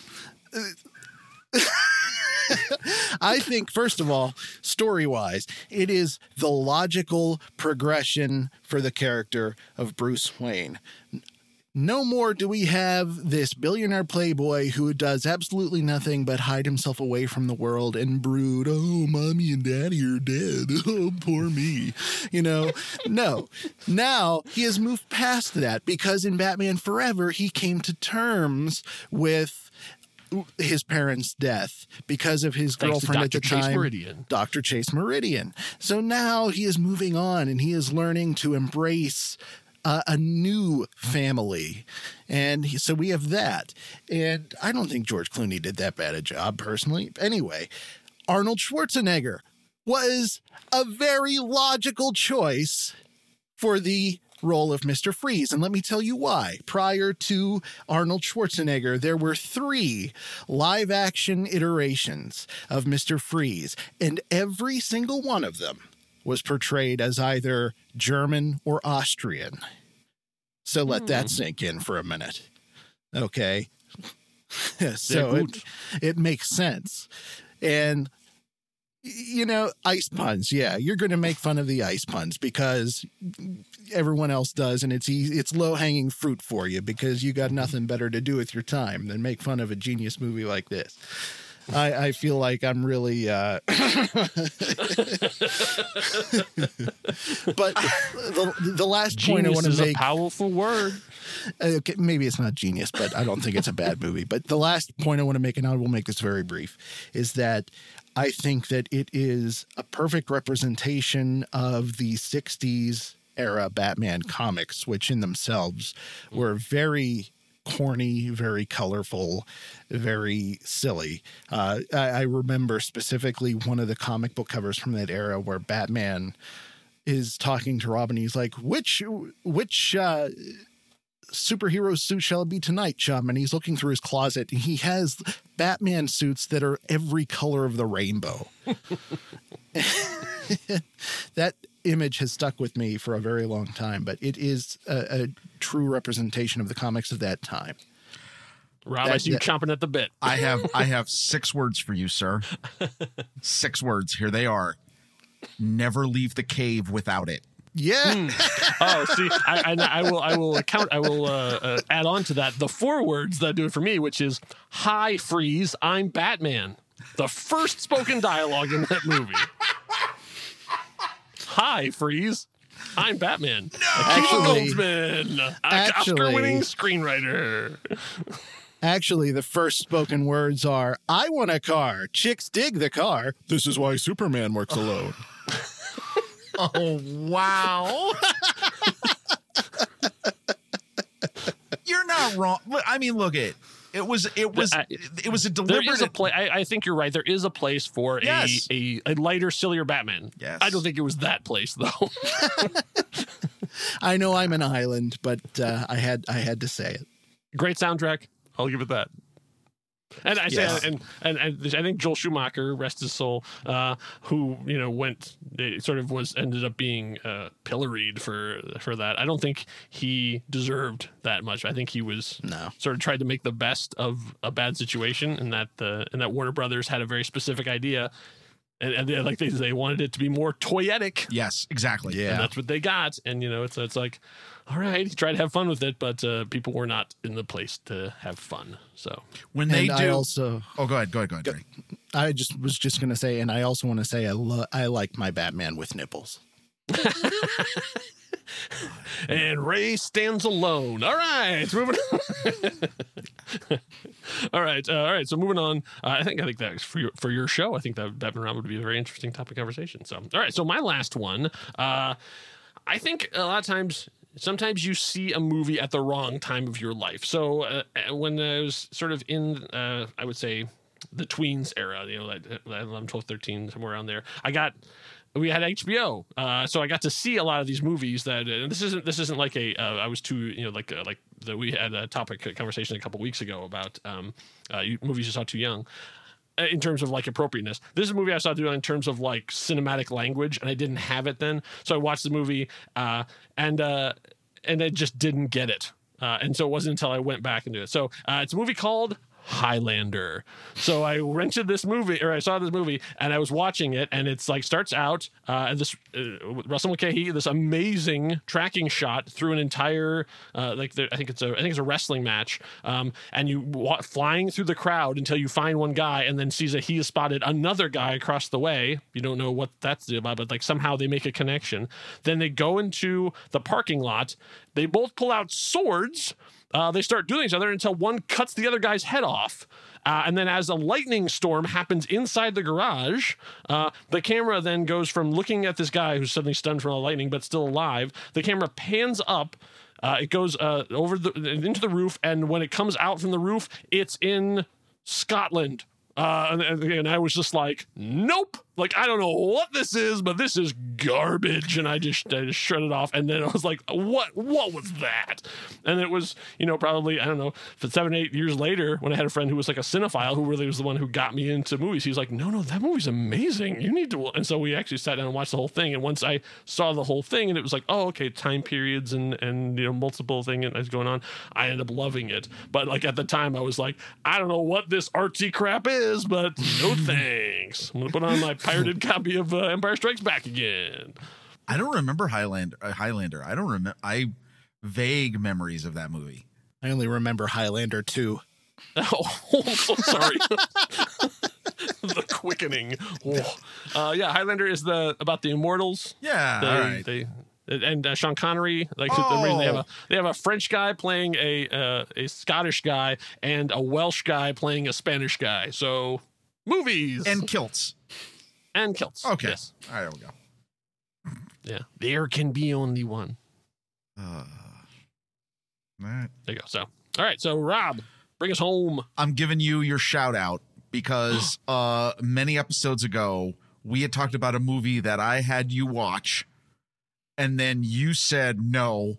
I think, first of all, story-wise, it is the logical progression for the character of Bruce Wayne. No more do we have this billionaire playboy who does absolutely nothing but hide himself away from the world and brood, oh, mommy and daddy are dead. Oh, poor me. You know, no. Now he has moved past that because in Batman Forever, he came to terms with his parents' death because of his girlfriend at the time, Dr. Chase Meridian. So now he is moving on and he is learning to embrace a new family. And so we have that. And I don't think George Clooney did that bad a job personally. Anyway, Arnold Schwarzenegger was a very logical choice for the role of Mr. Freeze. And let me tell you why. Prior to Arnold Schwarzenegger, there were 3 live action iterations of Mr. Freeze, and every single one of them was portrayed as either German or Austrian. So let that sink in for a minute. Okay. So it makes sense. And, you know, ice puns. Yeah, you're going to make fun of the ice puns because everyone else does. And it's low hanging fruit for you because you got nothing better to do with your time than make fun of a genius movie like this. I feel like I'm really, but the last point I want to make, a powerful word. Okay, maybe it's not genius, but I don't think it's a bad movie. But the last point I want to make, and I will make this very brief, is that I think that it is a perfect representation of the 60s era Batman comics, which in themselves were very corny, very colorful, very silly. I remember specifically one of the comic book covers from that era where Batman is talking to Robin. He's like, which superhero suit shall it be tonight, chum? And he's looking through his closet and he has Batman suits that are every color of the rainbow. That image has stuck with me for a very long time, but it is a true representation of the comics of that time. Rob, I see you chomping at the bit. I have 6 words for you, sir. 6 words. Here they are. Never leave the cave without it. Yeah. Oh, see, I will add on to that the 4 words that do it for me, which is "Hi, Freeze, I'm Batman." The first spoken dialogue in that movie. Hi, Freeze. I'm Batman. No! Actually, Goldsman, Oscar-winning screenwriter. Actually, the first spoken words are, I want a car. Chicks dig the car. This is why Superman works alone. Oh, wow. You're not wrong. I mean, look at It was a deliberate. There is a I think you're right. There is a place for a lighter, sillier Batman. Yes. I don't think it was that place though. I know I'm an island, but I had to say it. Great soundtrack. I'll give it that. And I say, and I think Joel Schumacher, rest his soul, who ended up being pilloried for that. I don't think he deserved that much. I think he was sort of tried to make the best of a bad situation, and that Warner Brothers had a very specific idea. And like they wanted it to be more toyetic. Yes, exactly. Yeah, and that's what they got. And it's like, all right, he tried to have fun with it, but people were not in the place to have fun. So when they go ahead. Drake. I was just gonna say, and I also want to say I like my Batman with nipples. And Ray stands alone. All right, moving on. All right. So moving on. I think that's for your show. I think that Batman Round would be a very interesting topic of conversation. So, all right. So my last one. I think a lot of times, sometimes you see a movie at the wrong time of your life. So when I was sort of in, I would say, the tweens era, like 11, 12, 13, somewhere around there, we had HBO, so I got to see a lot of these movies that. And this isn't like I was too we had a topic conversation a couple weeks ago about movies you saw too young. In terms of like appropriateness, this is a movie I saw in terms of like cinematic language, and I didn't have it then, so I watched the movie and I just didn't get it, and so it wasn't until I went back and did it. So it's a movie called Highlander. So I rented this movie, or I saw this movie, and I was watching it, and it's like starts out and this Russell Mulcahy, this amazing tracking shot through an entire I think it's a wrestling match, and you flying through the crowd until you find one guy, and then sees that he has spotted another guy across the way. You don't know what that's about, but like somehow they make a connection. Then they go into the parking lot. They both pull out swords. They start doing each other until one cuts the other guy's head off. And then as a lightning storm happens inside the garage, the camera then goes from looking at this guy who's suddenly stunned from the lightning but still alive. The camera pans up. It goes into the roof. And when it comes out from the roof, it's in Scotland. And I was just like, nope. Like, I don't know what this is, but this is garbage. And I just shut it off. And then I was like, what was that? And it was, probably, I don't know, 7, 8 years later, when I had a friend who was like a cinephile, who really was the one who got me into movies. He was like, no, that movie's amazing. You need to. And so we actually sat down and watched the whole thing. And once I saw the whole thing, and it was like, oh, okay, time periods and multiple things is going on, I ended up loving it. But like at the time, I was like, I don't know what this artsy crap is, but no thanks. I'm going to put on my pirated copy of Empire Strikes Back again. I don't remember Highlander. I don't remember. Vague memories of that movie. I only remember Highlander 2. Oh, sorry. The quickening. Highlander is about the immortals. Yeah, all right. And Sean Connery, the reason they have a French guy playing a Scottish guy and a Welsh guy playing a Spanish guy. So movies and kilts. Okay. Yes. All right, there we go. Yeah. There can be only one. All right. There you go. So, all right. So, Rob, bring us home. I'm giving you your shout out because many episodes ago, we had talked about a movie that I had you watch, and then you said no.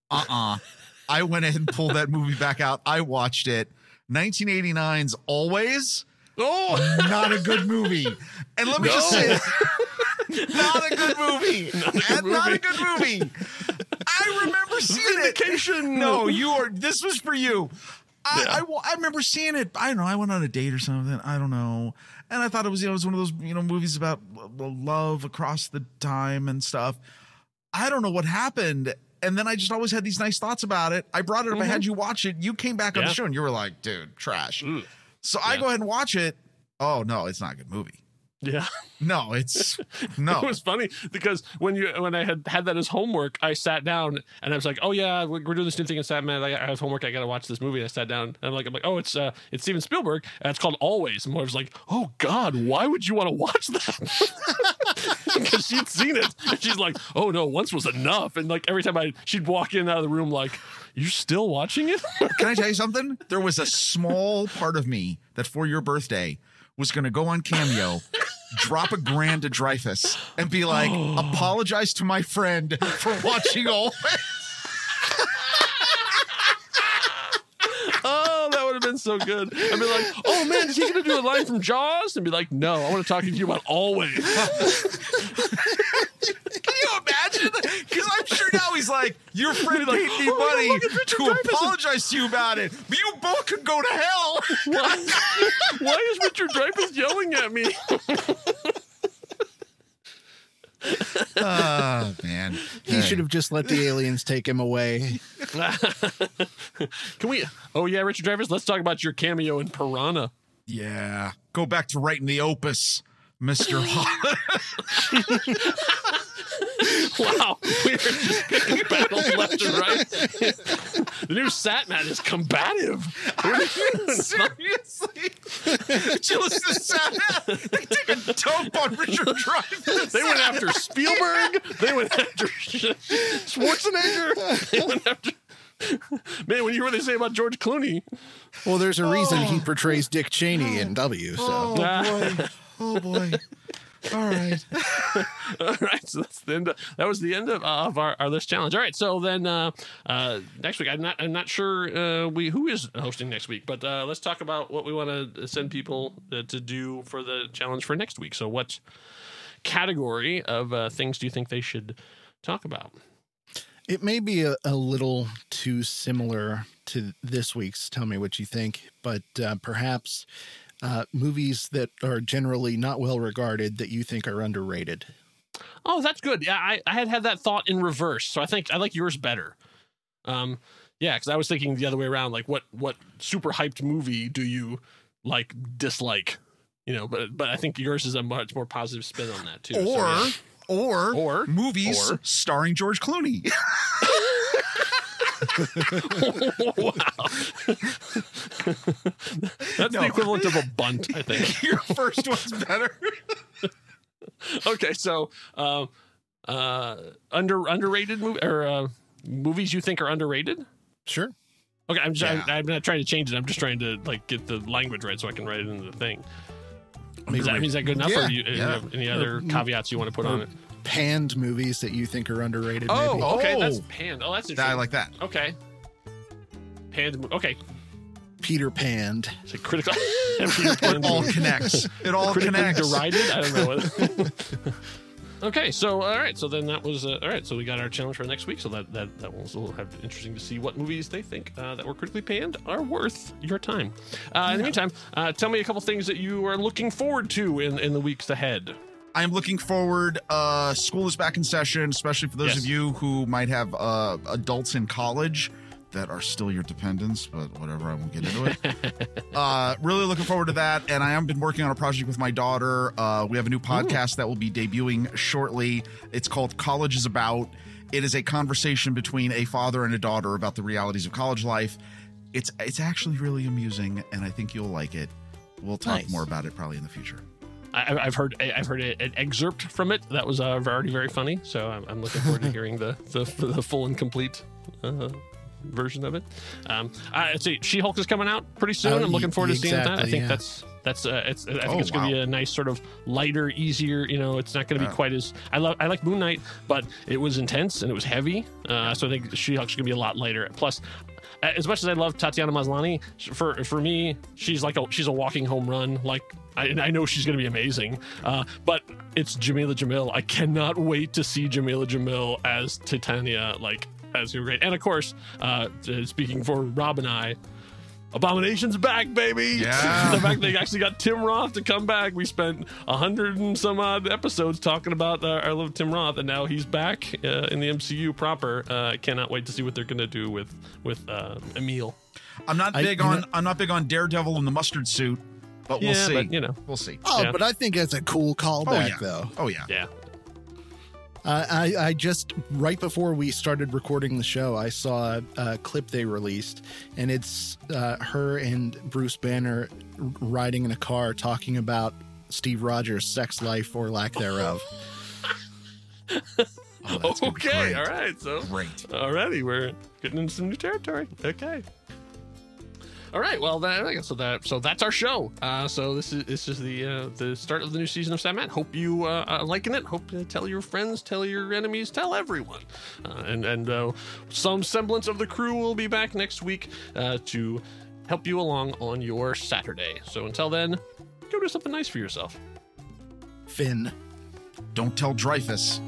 I went ahead and pulled that movie back out. I watched it. 1989's Always. Oh, not a good movie. And let me just say, not a good movie. Not a good movie. I remember seeing it. No, this was for you. I remember seeing it. I don't know. I went on a date or something. I don't know. And I thought it was, it was one of those, movies about love across the time and stuff. I don't know what happened. And then I just always had these nice thoughts about it. I brought it up. I had you watch it. You came back on the show and you were like, dude, trash. So I go ahead and watch it. Oh, no, it's not a good movie. Yeah. No, it's no. It was funny because when I had that as homework, I sat down and I was like, oh yeah, we're doing this new thing in Satman. I have homework. I got to watch this movie. And I sat down and I'm like, oh, it's Steven Spielberg and it's called Always. And I was like, oh God, why would you want to watch that? Because she'd seen it and she's like, oh no, once was enough. And like every time she'd walk in and out of the room like, you're still watching it? Can I tell you something? There was a small part of me that for your birthday was going to go on Cameo, drop $1,000 to Dreyfus, and be like, apologize to my friend for watching Always. Oh, that would have been so good. I'd be like, oh man, is he going to do a line from Jaws? And be like, no, I want to talk to you about Always. Can you imagine? Because I'm sure now he's like, your friend paid me money to apologize to you about it, but you both could go to hell. Why is Richard Dreyfuss yelling at me? Oh, man. He should have just let the aliens take him away. Can we? Oh, yeah, Richard Dreyfuss, let's talk about your cameo in Piranha. Yeah. Go back to writing the opus, Mr. Holland. Wow, we're just picking battles left and right. The new Satman is combative. Seriously? Did you listen to Satman? They take a dope on Richard Dreyfuss. They went after Spielberg. They went after Schwarzenegger. They went after... Man, when you hear what they say about George Clooney. Well, there's a reason he portrays Dick Cheney in W. So. Oh, boy. Oh, boy. All right. All right. So that's the end. That was the end of our list challenge. All right. So then next week, I'm not sure who is hosting next week, but let's talk about what we want to send people to do for the challenge for next week. So what category of things do you think they should talk about? It may be a little too similar to this week's Tell Me What You Think, but perhaps movies that are generally not well regarded that you think are underrated. Oh, that's good. Yeah, I had that thought in reverse, so I think I like yours better. Yeah, because I was thinking the other way around. Like, what super hyped movie do you like dislike? You know, but I think yours is a much more positive spin on that too. Or movies starring George Clooney. Wow. That's the equivalent of a bunt, I think. Your first one's better. Okay, so underrated movie or movies you think are underrated? Sure. Okay, I'm not trying to change it. I'm just trying to like get the language right so I can write it into the thing. Is that good enough? Yeah. Or do you have any other caveats you want to put on it? Panned movies that you think are underrated. Oh, maybe. okay, that's panned. Oh, that's interesting. I like that. Okay, panned. Okay, Peter Panned. it's a critical. It all connects. It all connects. Derided. I don't know what. Okay, so all right, so then that was all right. So we got our challenge for next week. So that will have interesting to see what movies they think that were critically panned are worth your time. In the meantime, tell me a couple things that you are looking forward to in the weeks ahead. I'm looking forward. School is back in session, especially for those of you who might have adults in college that are still your dependents, but whatever, I won't get into it. Really looking forward to that. And I have been working on a project with my daughter. We have a new podcast that will be debuting shortly. It's called College is About. It is a conversation between a father and a daughter about the realities of college life. It's actually really amusing, and I think you'll like it. We'll talk more about it probably in the future. I've heard an excerpt from it that was already very funny. So I'm looking forward to hearing the full and complete version of it. I'd say She-Hulk is coming out pretty soon. I'm looking forward to seeing that. I think I think it's going to be a nice sort of lighter, easier. You know, it's not going to be quite as I like Moon Knight, but it was intense and it was heavy. So I think She-Hulk's going to be a lot lighter. Plus, as much as I love Tatiana Maslany, for me, she's a walking home run. Like I know she's going to be amazing, but it's Jamila Jamil. I cannot wait to see Jamila Jamil as Titania, as you're great. And of course, speaking for Rob and I, Abomination's back, baby. Yeah. The fact they actually got Tim Roth to come back. We spent 100 and some odd episodes talking about our love Tim Roth, and now he's back in the MCU proper. I cannot wait to see what they're going to do with Emil. I'm not big on Daredevil in the mustard suit. But we'll see. But, we'll see. Oh, but I think it's a cool callback, though. Oh, yeah. Yeah. I just, right before we started recording the show, I saw a clip they released, and it's her and Bruce Banner riding in a car talking about Steve Rogers' sex life or lack thereof. Okay, all right. So great. Already, we're getting into some new territory. Okay. All right. Well, so that's our show. So this is the start of the new season of Sandman. Hope you liking it. Hope to tell your friends, tell your enemies, tell everyone. And some semblance of the crew will be back next week to help you along on your Saturday. So until then, go do something nice for yourself. Finn. Don't tell Dreyfus.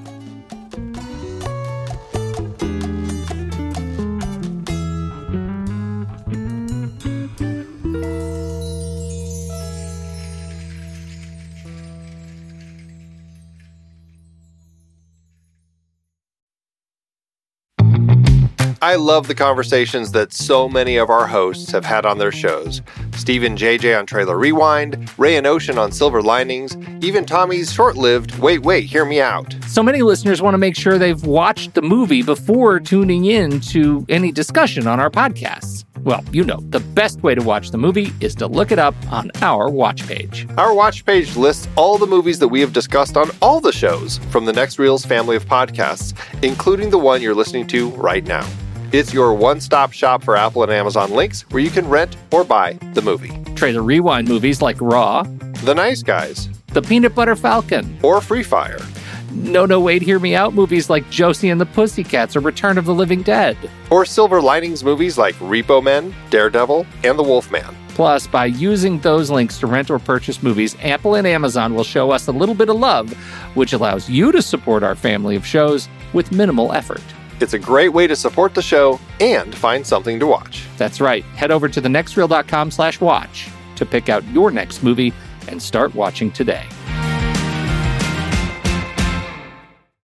I love the conversations that so many of our hosts have had on their shows. Steve and JJ on Trailer Rewind, Ray and Ocean on Silver Linings, even Tommy's short-lived Wait, Hear Me Out. So many listeners want to make sure they've watched the movie before tuning in to any discussion on our podcasts. Well, the best way to watch the movie is to look it up on our watch page. Our watch page lists all the movies that we have discussed on all the shows from the Next Reels family of podcasts, including the one you're listening to right now. It's your one-stop shop for Apple and Amazon links where you can rent or buy the movie. Trailer Rewind movies like Raw, The Nice Guys, The Peanut Butter Falcon, or Free Fire. No, Wait, Hear Me Out movies like Josie and the Pussycats or Return of the Living Dead. Or Silver Linings movies like Repo Men, Daredevil, and The Wolfman. Plus, by using those links to rent or purchase movies, Apple and Amazon will show us a little bit of love, which allows you to support our family of shows with minimal effort. It's a great way to support the show and find something to watch. That's right. Head over to thenextreel.com/watch to pick out your next movie and start watching today.